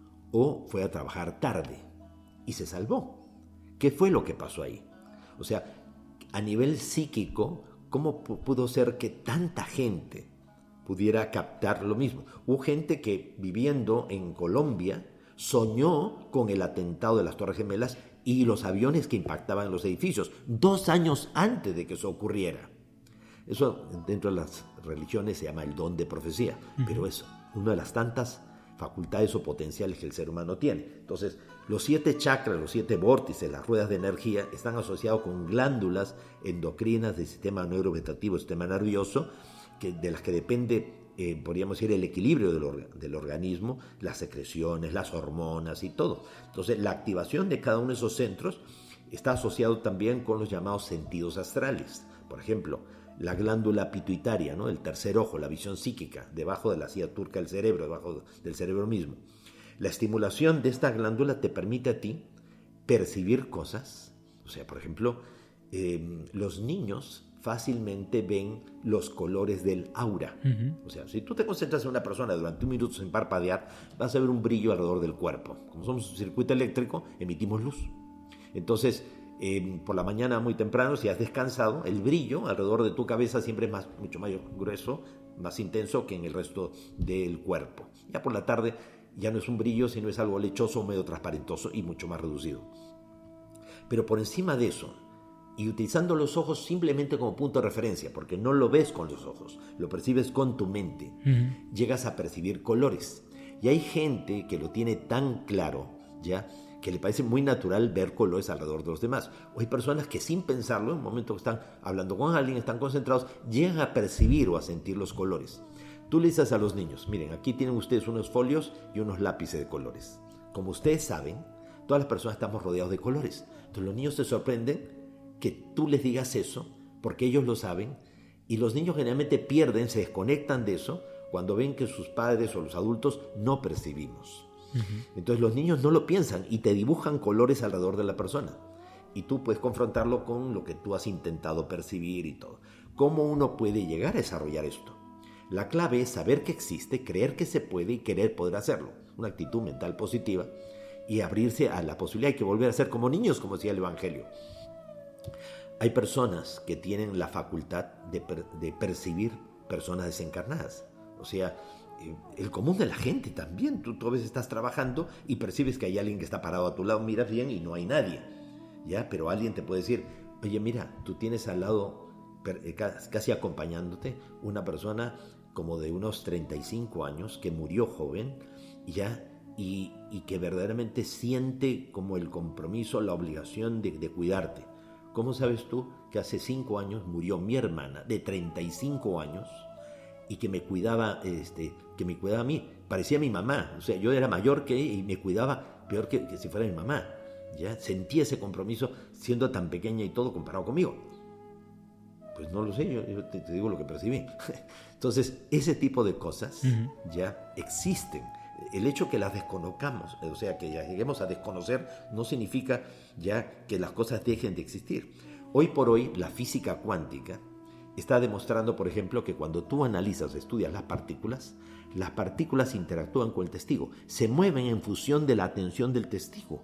o fue a trabajar tarde y se salvó. ¿Qué fue lo que pasó ahí? O sea, a nivel psíquico, ¿cómo pudo ser que tanta gente pudiera captar lo mismo? Hubo gente que viviendo en Colombia soñó con el atentado de las Torres Gemelas y los aviones que impactaban en los edificios dos años antes de que eso ocurriera. Eso dentro de las religiones se llama el don de profecía, uh-huh. pero es una de las tantas facultades o potenciales que el ser humano tiene. Entonces, los siete chakras, los siete vórtices, las ruedas de energía, están asociados con glándulas endocrinas del sistema neurovegetativo, sistema nervioso, que, de las que depende, eh, podríamos decir, el equilibrio del, or- del organismo, las secreciones, las hormonas y todo. Entonces, la activación de cada uno de esos centros está asociado también con los llamados sentidos astrales. Por ejemplo, la glándula pituitaria, ¿no? El tercer ojo, la visión psíquica, debajo de la silla turca del cerebro, debajo del cerebro mismo. La estimulación de esta glándula te permite a ti percibir cosas. O sea, por ejemplo, eh, los niños fácilmente ven los colores del aura. Uh-huh. O sea, si tú te concentras en una persona durante un minuto sin parpadear, vas a ver un brillo alrededor del cuerpo. Como somos un circuito eléctrico, emitimos luz. Entonces, Eh, por la mañana muy temprano, si has descansado, el brillo alrededor de tu cabeza siempre es más, mucho más grueso, más intenso que en el resto del cuerpo. Ya por la tarde ya no es un brillo, sino es algo lechoso, medio transparentoso y mucho más reducido. Pero por encima de eso, y utilizando los ojos simplemente como punto de referencia, porque no lo ves con los ojos, lo percibes con tu mente, uh-huh. llegas a percibir colores. Y hay gente que lo tiene tan claro, ¿ya?, que le parece muy natural ver colores alrededor de los demás. O hay personas que sin pensarlo, en un momento que están hablando con alguien, están concentrados, llegan a percibir o a sentir los colores. Tú le dices a los niños, miren, aquí tienen ustedes unos folios y unos lápices de colores. Como ustedes saben, todas las personas estamos rodeados de colores. Entonces los niños se sorprenden que tú les digas eso, porque ellos lo saben, y los niños generalmente pierden, se desconectan de eso, cuando ven que sus padres o los adultos no percibimos. Uh-huh. Entonces los niños no lo piensan y te dibujan colores alrededor de la persona. Y tú puedes confrontarlo con lo que tú has intentado percibir y todo. ¿Cómo uno puede llegar a desarrollar esto? La clave es saber que existe, creer que se puede y querer poder hacerlo. Una actitud mental positiva y abrirse a la posibilidad de que volver a ser como niños, como decía el Evangelio. Hay personas que tienen la facultad de, per- de percibir personas desencarnadas. O sea, el común de la gente también. Tú, tú a veces estás trabajando y percibes que hay alguien que está parado a tu lado, miras bien y no hay nadie. ¿Ya? Pero alguien te puede decir, oye, mira, tú tienes al lado, casi acompañándote, una persona como de unos treinta y cinco años que murió joven, ¿ya? Y, y que verdaderamente siente como el compromiso, la obligación de, de cuidarte. ¿Cómo sabes tú que hace cinco años murió mi hermana de treinta y cinco años y que me cuidaba, este, que me cuidaba a mí? Parecía mi mamá, o sea, yo era mayor que ella y me cuidaba peor que, que si fuera mi mamá. ¿Ya? Sentí ese compromiso siendo tan pequeña y todo comparado conmigo. Pues no lo sé, yo, yo te, te digo lo que percibí. Entonces, ese tipo de cosas uh-huh. ya existen. El hecho que las desconozcamos, o sea, que ya lleguemos a desconocer, no significa ya que las cosas dejen de existir. Hoy por hoy, la física cuántica está demostrando, por ejemplo, que cuando tú analizas, estudias las partículas, las partículas interactúan con el testigo, se mueven en función de la atención del testigo.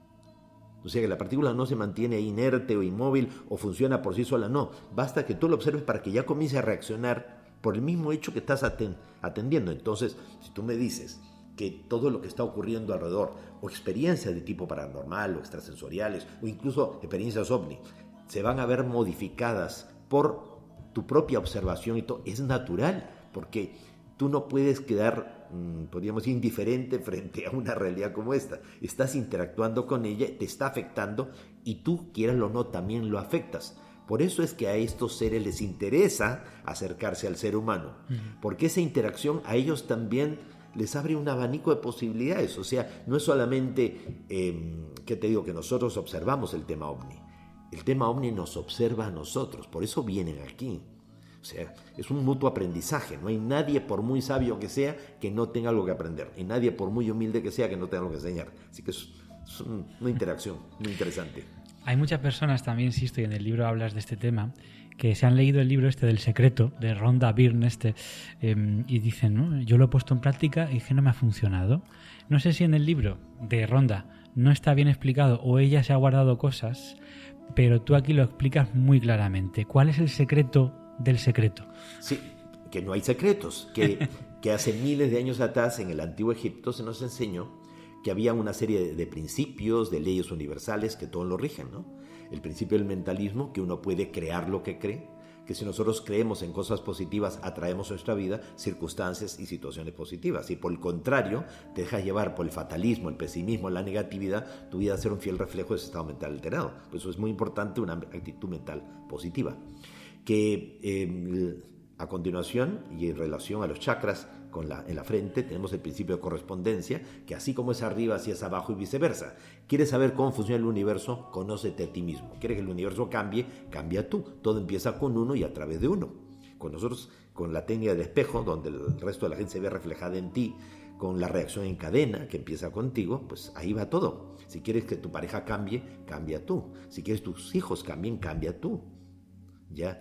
O sea que la partícula no se mantiene inerte o inmóvil o funciona por sí sola, no. Basta que tú lo observes para que ya comience a reaccionar por el mismo hecho que estás aten- atendiendo. Entonces, si tú me dices que todo lo que está ocurriendo alrededor, o experiencias de tipo paranormal o extrasensoriales, o incluso experiencias ovni, se van a ver modificadas por tu propia observación y todo, es natural, porque tú no puedes quedar, mmm, podríamos decir, indiferente frente a una realidad como esta. Estás interactuando con ella, te está afectando y tú, quieras o no, también lo afectas. Por eso es que a estos seres les interesa acercarse al ser humano, uh-huh. porque esa interacción a ellos también les abre un abanico de posibilidades. O sea, no es solamente, eh, ¿qué te digo?, que nosotros observamos el tema ovni. El tema ovni nos observa a nosotros, por eso vienen aquí. O sea, es un mutuo aprendizaje. No hay nadie, por muy sabio que sea, que no tenga algo que aprender. Y nadie, por muy humilde que sea, que no tenga algo que enseñar. Así que es, es una interacción muy interesante. Hay muchas personas también, insisto, y en el libro hablas de este tema, que se han leído el libro este del secreto, de Rhonda Byrne, este, eh, y dicen, ¿no? Yo lo he puesto en práctica y que no me ha funcionado. No sé si en el libro de Rhonda no está bien explicado o ella se ha guardado cosas, pero tú aquí lo explicas muy claramente. ¿Cuál es el secreto del secreto? Sí, que no hay secretos, que, que hace miles de años atrás en el antiguo Egipto se nos enseñó que había una serie de, de principios, de leyes universales que todos lo rigen, ¿no? El principio del mentalismo, que uno puede crear lo que cree, que si nosotros creemos en cosas positivas, atraemos a nuestra vida circunstancias y situaciones positivas. Y por el contrario, te dejas llevar por el fatalismo, el pesimismo, la negatividad, tu vida va a ser un fiel reflejo de ese estado mental alterado. Por eso es muy importante una actitud mental positiva. Que eh, a continuación, y en relación a los chakras con la, en la frente, tenemos el principio de correspondencia, que así como es arriba, así es abajo y viceversa. ¿Quieres saber cómo funciona el universo? Conócete a ti mismo. ¿Quieres que el universo cambie? Cambia tú. Todo empieza con uno y a través de uno. Con nosotros, con la técnica del espejo, donde el resto de la gente se ve reflejada en ti, con la reacción en cadena que empieza contigo, pues ahí va todo. Si quieres que tu pareja cambie, cambia tú. Si quieres que tus hijos cambien, cambia tú. ¿Ya?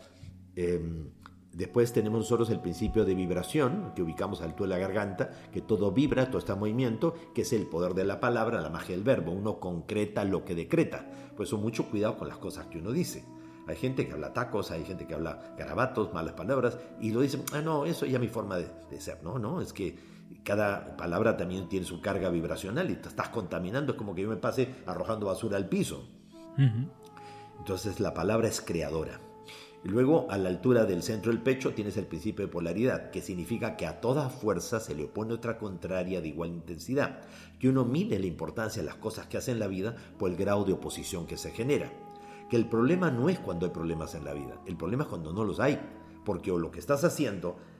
Eh, Después tenemos nosotros el principio de vibración, que ubicamos al altura de la garganta, que todo vibra, todo está en movimiento, que es el poder de la palabra, la magia del verbo. Uno concreta lo que decreta. Por eso mucho cuidado con las cosas que uno dice. Hay gente que habla tacos, hay gente que habla garabatos, malas palabras, y lo dicen, ah, no, eso ya es mi forma de, de ser. No, no, es que cada palabra también tiene su carga vibracional y te estás contaminando. Es como que yo me pase arrojando basura al piso. Uh-huh. Entonces la palabra es creadora. Y luego, a la altura del centro del pecho, tienes el principio de polaridad, que significa que a toda fuerza se le opone otra contraria de igual intensidad, que uno mide la importancia de las cosas que hace en la vida por el grado de oposición que se genera. Que el problema no es cuando hay problemas en la vida, el problema es cuando no los hay, porque o lo que estás haciendo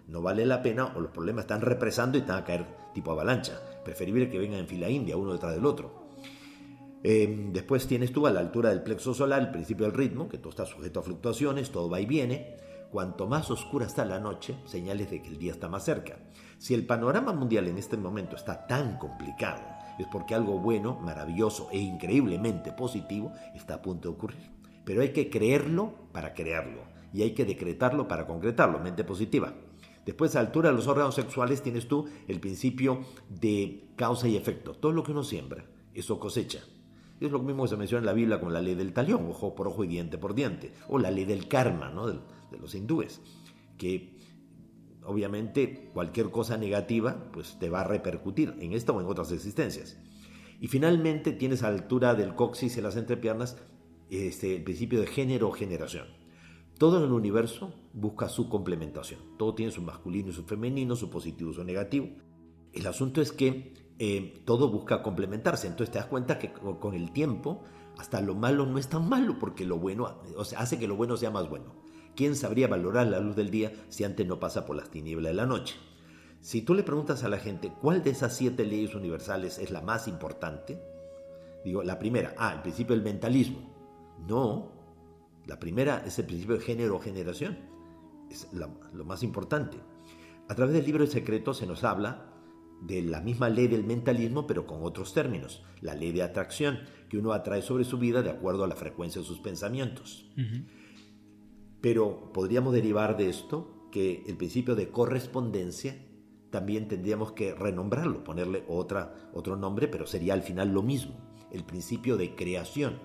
no vale la pena o los problemas están represando y te van a caer tipo avalancha. Preferible que vengan en fila india, uno detrás del otro. Eh, después tienes tú a la altura del plexo solar el principio del ritmo, que todo está sujeto a fluctuaciones, todo va y viene. Cuanto más oscura está la noche, señales de que el día está más cerca. Si el panorama mundial en este momento está tan complicado, es porque algo bueno, maravilloso e increíblemente positivo está a punto de ocurrir. Pero hay que creerlo para crearlo y hay que decretarlo para concretarlo, mente positiva. Después, a la altura de los órganos sexuales, tienes tú el principio de causa y efecto. Todo lo que uno siembra, eso cosecha. Es lo mismo que se menciona en la Biblia con la ley del talión, ojo por ojo y diente por diente, o la ley del karma, ¿no? de, de los hindúes, que obviamente cualquier cosa negativa pues te va a repercutir en esta o en otras existencias. Y finalmente tienes a la altura del coxis y las entrepiernas este, el principio de género o generación. Todo en el universo busca su complementación, todo tiene su masculino y su femenino, su positivo y su negativo. El asunto es que Eh, todo busca complementarse, entonces te das cuenta que con el tiempo hasta lo malo no es tan malo porque lo bueno, o sea, hace que lo bueno sea más bueno. ¿Quién sabría valorar la luz del día si antes no pasa por las tinieblas de la noche? Si tú le preguntas a la gente cuál de esas siete leyes universales es la más importante, digo, la primera, ah, el principio del mentalismo. No, la primera es el principio de género o generación, es la, lo más importante. A través del libro El Secreto se nos habla de la misma ley del mentalismo, pero con otros términos. La ley de atracción, que uno atrae sobre su vida de acuerdo a la frecuencia de sus pensamientos. Uh-huh. Pero podríamos derivar de esto que el principio de correspondencia también tendríamos que renombrarlo, ponerle otra, otro nombre, pero sería al final lo mismo. El principio de creación.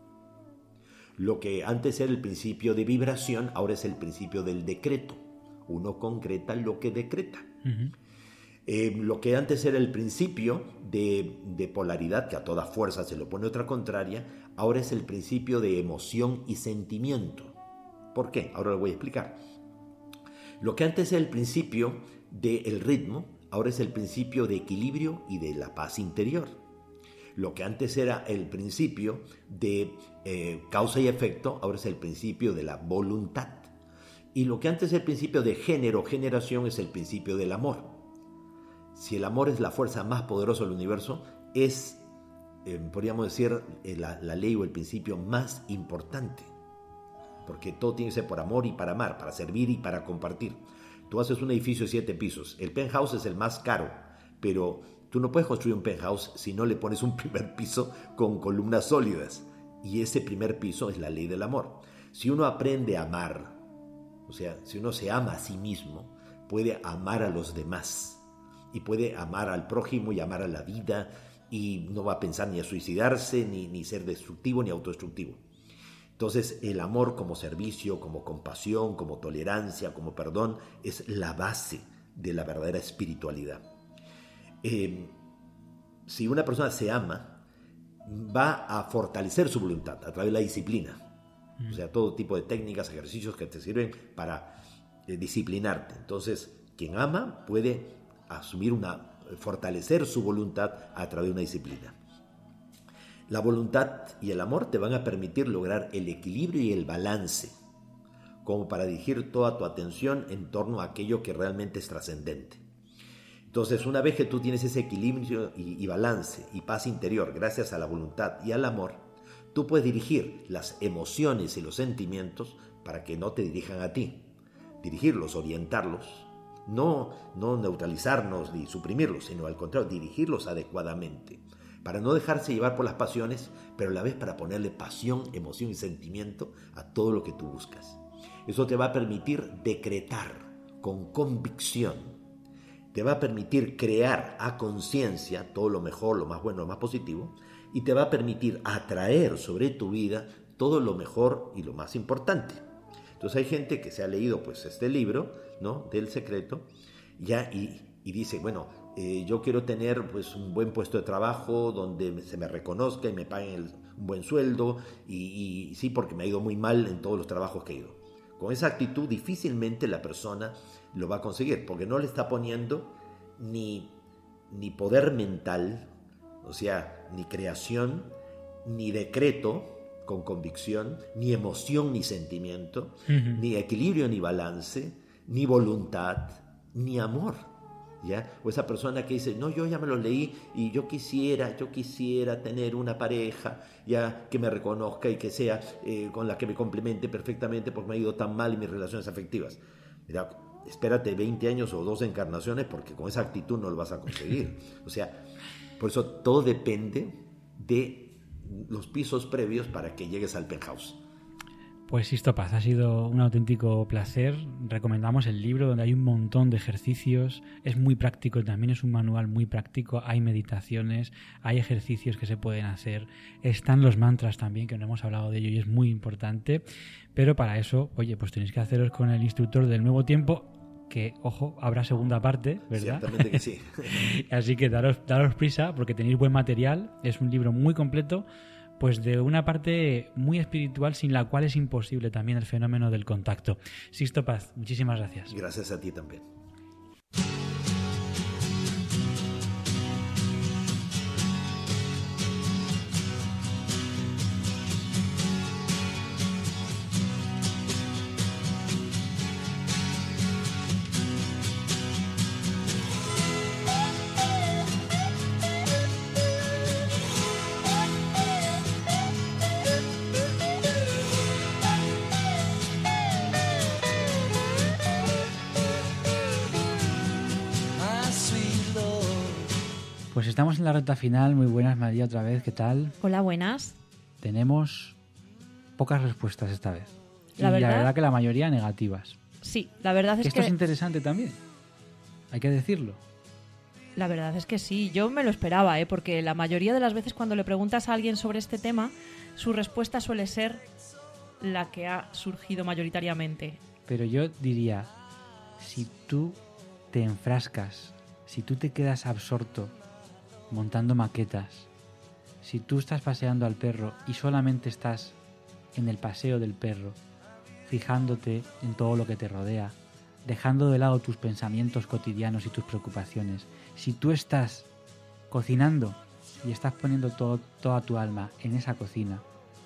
Lo que antes era el principio de vibración, ahora es el principio del decreto. Uno concreta lo que decreta. Uh-huh. Eh, lo que antes era el principio de, de polaridad, que a toda fuerza se le pone otra contraria, ahora es el principio de emoción y sentimiento. ¿Por qué? Ahora lo voy a explicar. Lo que antes era el principio del ritmo, ahora es el principio de equilibrio y de la paz interior. Lo que antes era el principio de eh, causa y efecto, ahora es el principio de la voluntad. Y lo que antes era el principio de género, generación, es el principio del amor. Si el amor es la fuerza más poderosa del universo, es, eh, podríamos decir, eh, la, la ley o el principio más importante. Porque todo tiene que ser por amor y para amar, para servir y para compartir. Tú haces un edificio de siete pisos. El penthouse es el más caro, pero tú no puedes construir un penthouse si no le pones un primer piso con columnas sólidas. Y ese primer piso es la ley del amor. Si uno aprende a amar, o sea, si uno se ama a sí mismo, puede amar a los demás. Y puede amar al prójimo y amar a la vida y no va a pensar ni a suicidarse, ni, ni ser destructivo, ni autodestructivo. Entonces el amor como servicio, como compasión, como tolerancia, como perdón, es la base de la verdadera espiritualidad. Eh, si una persona se ama, va a fortalecer su voluntad a través de la disciplina. O sea, todo tipo de técnicas, ejercicios que te sirven para eh, disciplinarte. Entonces, quien ama puede asumir una, fortalecer su voluntad a través de una disciplina. La voluntad y el amor te van a permitir lograr el equilibrio y el balance, como para dirigir toda tu atención en torno a aquello que realmente es trascendente. Entonces, una vez que tú tienes ese equilibrio y, y balance y paz interior gracias a la voluntad y al amor, tú puedes dirigir las emociones y los sentimientos para que no te dirijan a ti, dirigirlos, orientarlos. No, no neutralizarnos ni suprimirlos, sino al contrario, dirigirlos adecuadamente, para no dejarse llevar por las pasiones, pero a la vez para ponerle pasión, emoción y sentimiento a todo lo que tú buscas. Eso te va a permitir decretar con convicción, te va a permitir crear a conciencia todo lo mejor, lo más bueno, lo más positivo, y te va a permitir atraer sobre tu vida todo lo mejor y lo más importante. Entonces hay gente que se ha leído pues este libro, ¿no?, del Secreto, ya y, y dice, bueno, eh, yo quiero tener pues un buen puesto de trabajo donde se me reconozca y me paguen el, un buen sueldo y, y sí, porque me ha ido muy mal en todos los trabajos que he ido. Con esa actitud difícilmente la persona lo va a conseguir, porque no le está poniendo ni, ni poder mental, o sea, ni creación, ni decreto con convicción, ni emoción ni sentimiento, uh-huh. ni equilibrio ni balance, ni voluntad, ni amor, ¿ya? O esa persona que dice, no, yo ya me lo leí y yo quisiera, yo quisiera tener una pareja, ya, que me reconozca y que sea eh, con la que me complemente perfectamente porque me ha ido tan mal en mis relaciones afectivas. Mira, espérate veinte años o dos encarnaciones porque con esa actitud no lo vas a conseguir. O sea, por eso todo depende de los pisos previos para que llegues al penthouse. Pues Sixto Paz, ha sido un auténtico placer. Recomendamos el libro donde hay un montón de ejercicios. Es muy práctico, también es un manual muy práctico. Hay meditaciones, hay ejercicios que se pueden hacer. Están los mantras también, que no hemos hablado de ello y es muy importante. Pero para eso, oye, pues tenéis que haceros con el instructor del Nuevo Tiempo, que, ojo, habrá segunda parte, ¿verdad? Ciertamente que sí. Así que daros, daros prisa porque tenéis buen material. Es un libro muy completo, pues de una parte muy espiritual sin la cual es imposible también el fenómeno del contacto. Sixto Paz, muchísimas gracias. Gracias a ti también. Pues estamos en la recta final. Muy buenas, María, otra vez. ¿Qué tal? Hola, buenas. Tenemos pocas respuestas esta vez. La y verdad, la verdad que la mayoría negativas. Sí, la verdad Que es esto que... es interesante también. Hay que decirlo. La verdad es que sí, yo me lo esperaba, ¿eh? Porque la mayoría de las veces cuando le preguntas a alguien sobre este tema, su respuesta suele ser la que ha surgido mayoritariamente. Pero yo diría, si tú te enfrascas, si tú te quedas absorto montando maquetas, si tú estás paseando al perro y solamente estás en el paseo del perro, fijándote en todo lo que te rodea, dejando de lado tus pensamientos cotidianos y tus preocupaciones, si tú estás cocinando y estás poniendo todo, toda tu alma en esa cocina,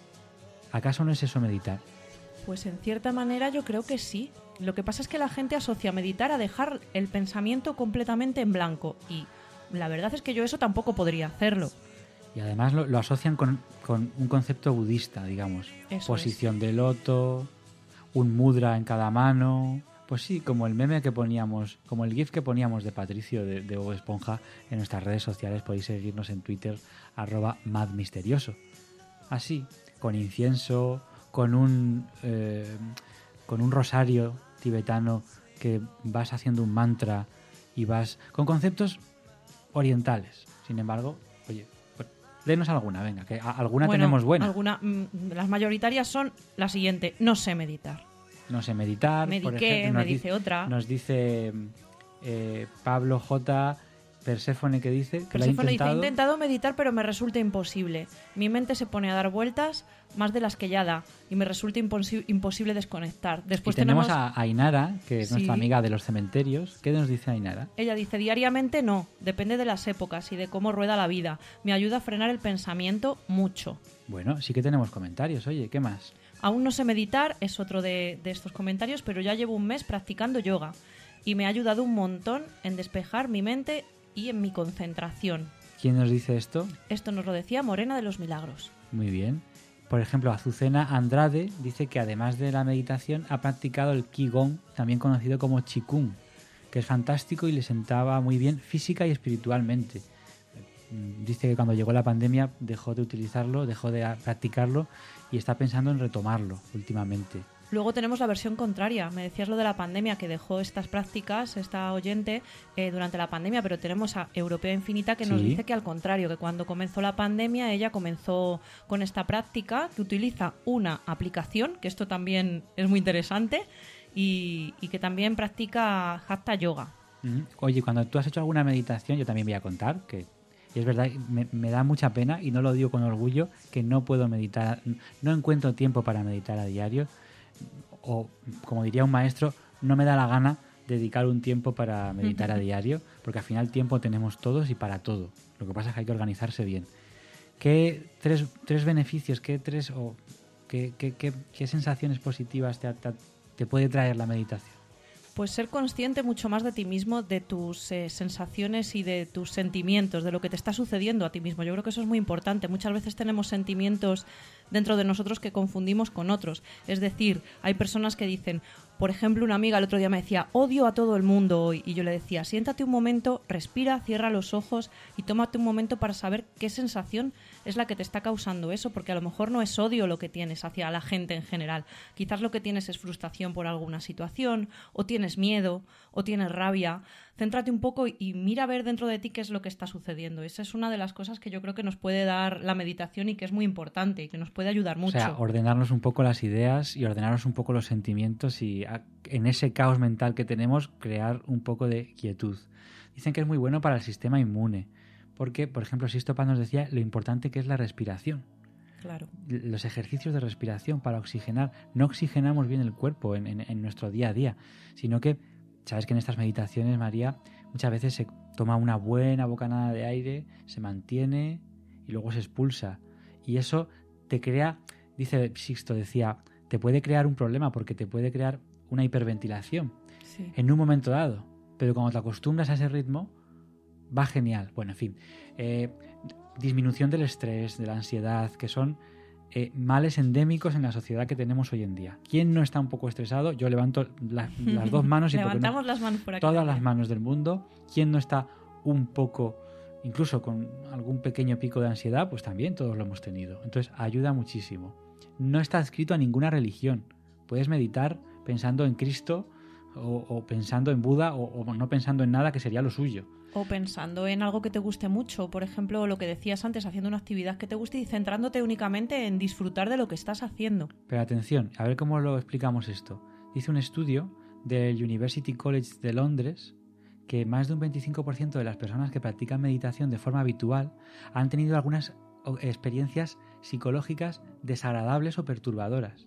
¿acaso no es eso meditar? Pues en cierta manera yo creo que sí. Lo que pasa es que la gente asocia meditar a dejar el pensamiento completamente en blanco y la verdad es que yo eso tampoco podría hacerlo. Y además lo, lo asocian con, con un concepto budista, digamos. Eso Posición de loto, un mudra en cada mano. Pues sí, como el meme que poníamos, como el gif que poníamos de Patricio de, de Bob Esponja en nuestras redes sociales. Podéis seguirnos en Twitter, arroba madmisterioso. Así, con incienso, con un, eh, con un rosario tibetano que vas haciendo un mantra y vas con conceptos orientales. Sin embargo, oye, pues, denos alguna, venga, que a, alguna bueno, tenemos buena. Alguna, mm, las mayoritarias son la siguiente: no sé meditar. No sé meditar. Mediqué, por ejemplo, me nos dice di- otra. Nos dice eh, Pablo J. Perséfone, que dice que lo ha Perséfone dice, he intentado. intentado meditar pero me resulta imposible. Mi mente se pone a dar vueltas más de las que ya da y me resulta imposi- imposible desconectar. Después y tenemos, tenemos a Ainara, que es Sí. nuestra amiga de los cementerios. ¿Qué nos dice Ainara? Ella dice, diariamente no, depende de las épocas y de cómo rueda la vida. Me ayuda a frenar el pensamiento mucho. Bueno, sí que tenemos comentarios. Oye, ¿qué más? Aún no sé meditar, es otro de, de estos comentarios, pero ya llevo un mes practicando yoga y me ha ayudado un montón en despejar mi mente y en mi concentración. ¿Quién nos dice esto? Esto nos lo decía Morena de los Milagros. Muy bien. Por ejemplo, Azucena Andrade dice que además de la meditación ha practicado el Qigong, también conocido como Qigong, que es fantástico y le sentaba muy bien física y espiritualmente. Dice que cuando llegó la pandemia dejó de utilizarlo, dejó de practicarlo y está pensando en retomarlo últimamente. Luego tenemos la versión contraria. Me decías lo de la pandemia, que dejó estas prácticas, esta oyente, eh, durante la pandemia, pero tenemos a Europea Infinita que nos Sí. dice que al contrario, que cuando comenzó la pandemia ella comenzó con esta práctica, que utiliza una aplicación, que esto también es muy interesante, y, y que también practica Hatha Yoga. Mm. Oye, cuando tú has hecho alguna meditación, yo también voy a contar que... Y es verdad, me, me da mucha pena, y no lo digo con orgullo, que no puedo meditar, no encuentro tiempo para meditar a diario, o como diría un maestro, no me da la gana dedicar un tiempo para meditar a diario, porque al final tiempo tenemos todos y para todo. Lo que pasa es que hay que organizarse bien. ¿Qué tres, tres beneficios, qué tres o qué, qué, qué, qué sensaciones positivas te, te, te puede traer la meditación? Pues ser consciente mucho más de ti mismo, de tus eh, sensaciones y de tus sentimientos, de lo que te está sucediendo a ti mismo. Yo creo que eso es muy importante. Muchas veces tenemos sentimientos dentro de nosotros que confundimos con otros. Es decir, hay personas que dicen, por ejemplo, una amiga el otro día me decía, odio a todo el mundo hoy. Y yo le decía, siéntate un momento, respira, cierra los ojos y tómate un momento para saber qué sensación es la que te está causando eso, porque a lo mejor no es odio lo que tienes hacia la gente en general. Quizás lo que tienes es frustración por alguna situación, o tienes miedo, o tienes rabia. Céntrate un poco y mira a ver dentro de ti qué es lo que está sucediendo. Esa es una de las cosas que yo creo que nos puede dar la meditación y que es muy importante y que nos puede ayudar mucho. O sea, ordenarnos un poco las ideas y ordenarnos un poco los sentimientos y en ese caos mental que tenemos crear un poco de quietud. Dicen que es muy bueno para el sistema inmune porque, por ejemplo, Sixto Paz nos decía lo importante que es la respiración. Claro. Los ejercicios de respiración para oxigenar. No oxigenamos bien el cuerpo en, en, en nuestro día a día, sino que, sabes que en estas meditaciones, María, muchas veces se toma una buena bocanada de aire, se mantiene y luego se expulsa. Y eso te crea, dice Sixto, decía, te puede crear un problema porque te puede crear una hiperventilación sí. en un momento dado. Pero cuando te acostumbras a ese ritmo, va genial. Bueno, en fin, eh, disminución del estrés, de la ansiedad, que son eh, males endémicos en la sociedad que tenemos hoy en día. ¿Quién no está un poco estresado? Yo levanto la, las dos manos y levantamos no, las manos por aquí. Todas también. las manos del mundo. ¿Quién no está un poco, incluso con algún pequeño pico de ansiedad? Pues también todos lo hemos tenido. Entonces ayuda muchísimo. No está adscrito a ninguna religión. Puedes meditar pensando en Cristo o, o pensando en Buda o, o no pensando en nada que sería lo suyo. O pensando en algo que te guste mucho, por ejemplo, lo que decías antes, haciendo una actividad que te guste y centrándote únicamente en disfrutar de lo que estás haciendo. Pero atención, a ver cómo lo explicamos esto. Dice un estudio del University College de Londres que más de un veinticinco por ciento de las personas que practican meditación de forma habitual han tenido algunas experiencias psicológicas desagradables o perturbadoras,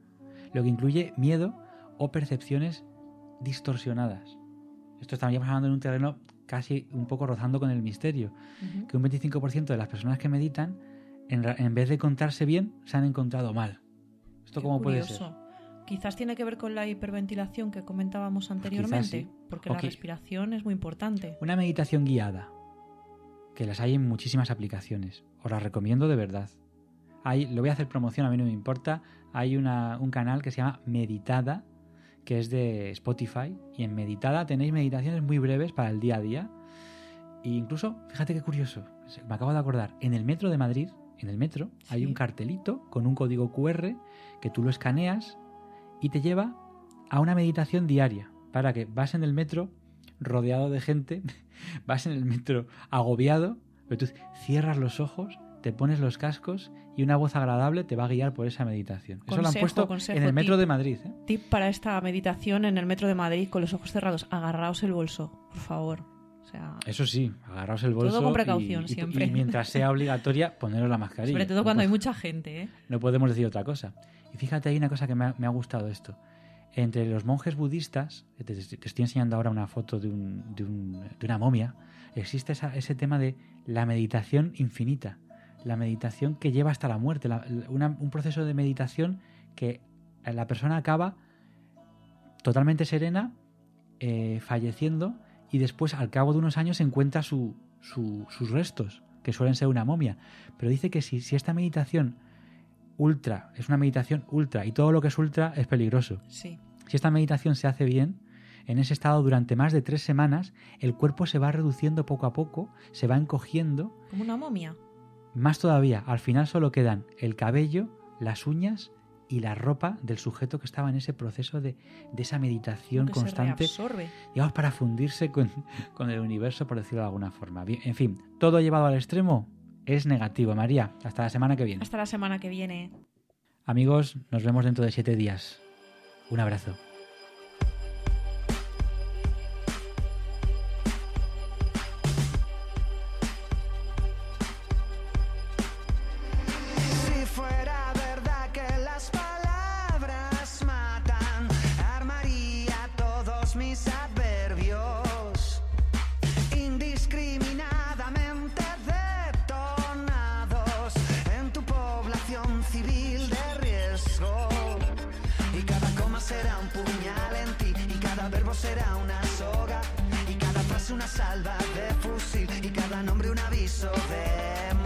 lo que incluye miedo o percepciones distorsionadas. Esto estaríamos hablando en un terreno casi un poco rozando con el misterio, uh-huh. que un veinticinco por ciento de las personas que meditan, en, en vez de encontrarse bien, se han encontrado mal. ¿Esto Qué cómo curioso. puede ser? Quizás tiene que ver con la hiperventilación que comentábamos anteriormente, sí. porque okay. la respiración es muy importante. Una meditación guiada, que las hay en muchísimas aplicaciones. Os las recomiendo de verdad. Hay, lo voy a hacer promoción, a mí no me importa. Hay una, un canal que se llama Meditada, que es de Spotify, y en Meditada tenéis meditaciones muy breves para el día a día. E incluso, fíjate qué curioso, me acabo de acordar, en el metro de Madrid, en el metro, sí. hay un cartelito con un código cu erre que tú lo escaneas y te lleva a una meditación diaria, para que vas en el metro rodeado de gente, vas en el metro agobiado, pero tú cierras los ojos, te pones los cascos y una voz agradable te va a guiar por esa meditación. Consejo, Eso lo han puesto consejo, en el metro tip, de Madrid. ¿eh? Tip para esta meditación en el metro de Madrid con los ojos cerrados. Agarraos el bolso, por favor. O sea, eso sí, agarraos el bolso. Todo con precaución y, siempre. Y mientras sea obligatoria, poneros la mascarilla. Sobre todo cuando hay mucha gente. ¿eh? No podemos decir otra cosa. Y fíjate, hay una cosa que me ha, me ha gustado esto. Entre los monjes budistas, te, te estoy enseñando ahora una foto de, un, de, un, de una momia, existe esa, ese tema de la meditación infinita. La meditación que lleva hasta la muerte, la, una, un proceso de meditación que la persona acaba totalmente serena, eh, falleciendo, y después al cabo de unos años encuentra su, su, sus restos, que suelen ser una momia. Pero dice que si, si esta meditación ultra es una meditación ultra, y todo lo que es ultra es peligroso, sí. si esta meditación se hace bien, en ese estado durante más de tres semanas, el cuerpo se va reduciendo poco a poco, se va encogiendo. Como una momia. Más todavía, al final solo quedan el cabello, las uñas y la ropa del sujeto que estaba en ese proceso de, de esa meditación que constante, se reabsorbe. digamos, para fundirse con, con el universo, por decirlo de alguna forma. Bien, en fin, todo llevado al extremo es negativo. María, hasta la semana que viene. Hasta la semana que viene. Amigos, nos vemos dentro de siete días. Un abrazo. Será un puñal en ti y cada verbo verbo será una soga y cada frase una salva de fusil y cada nombre un aviso de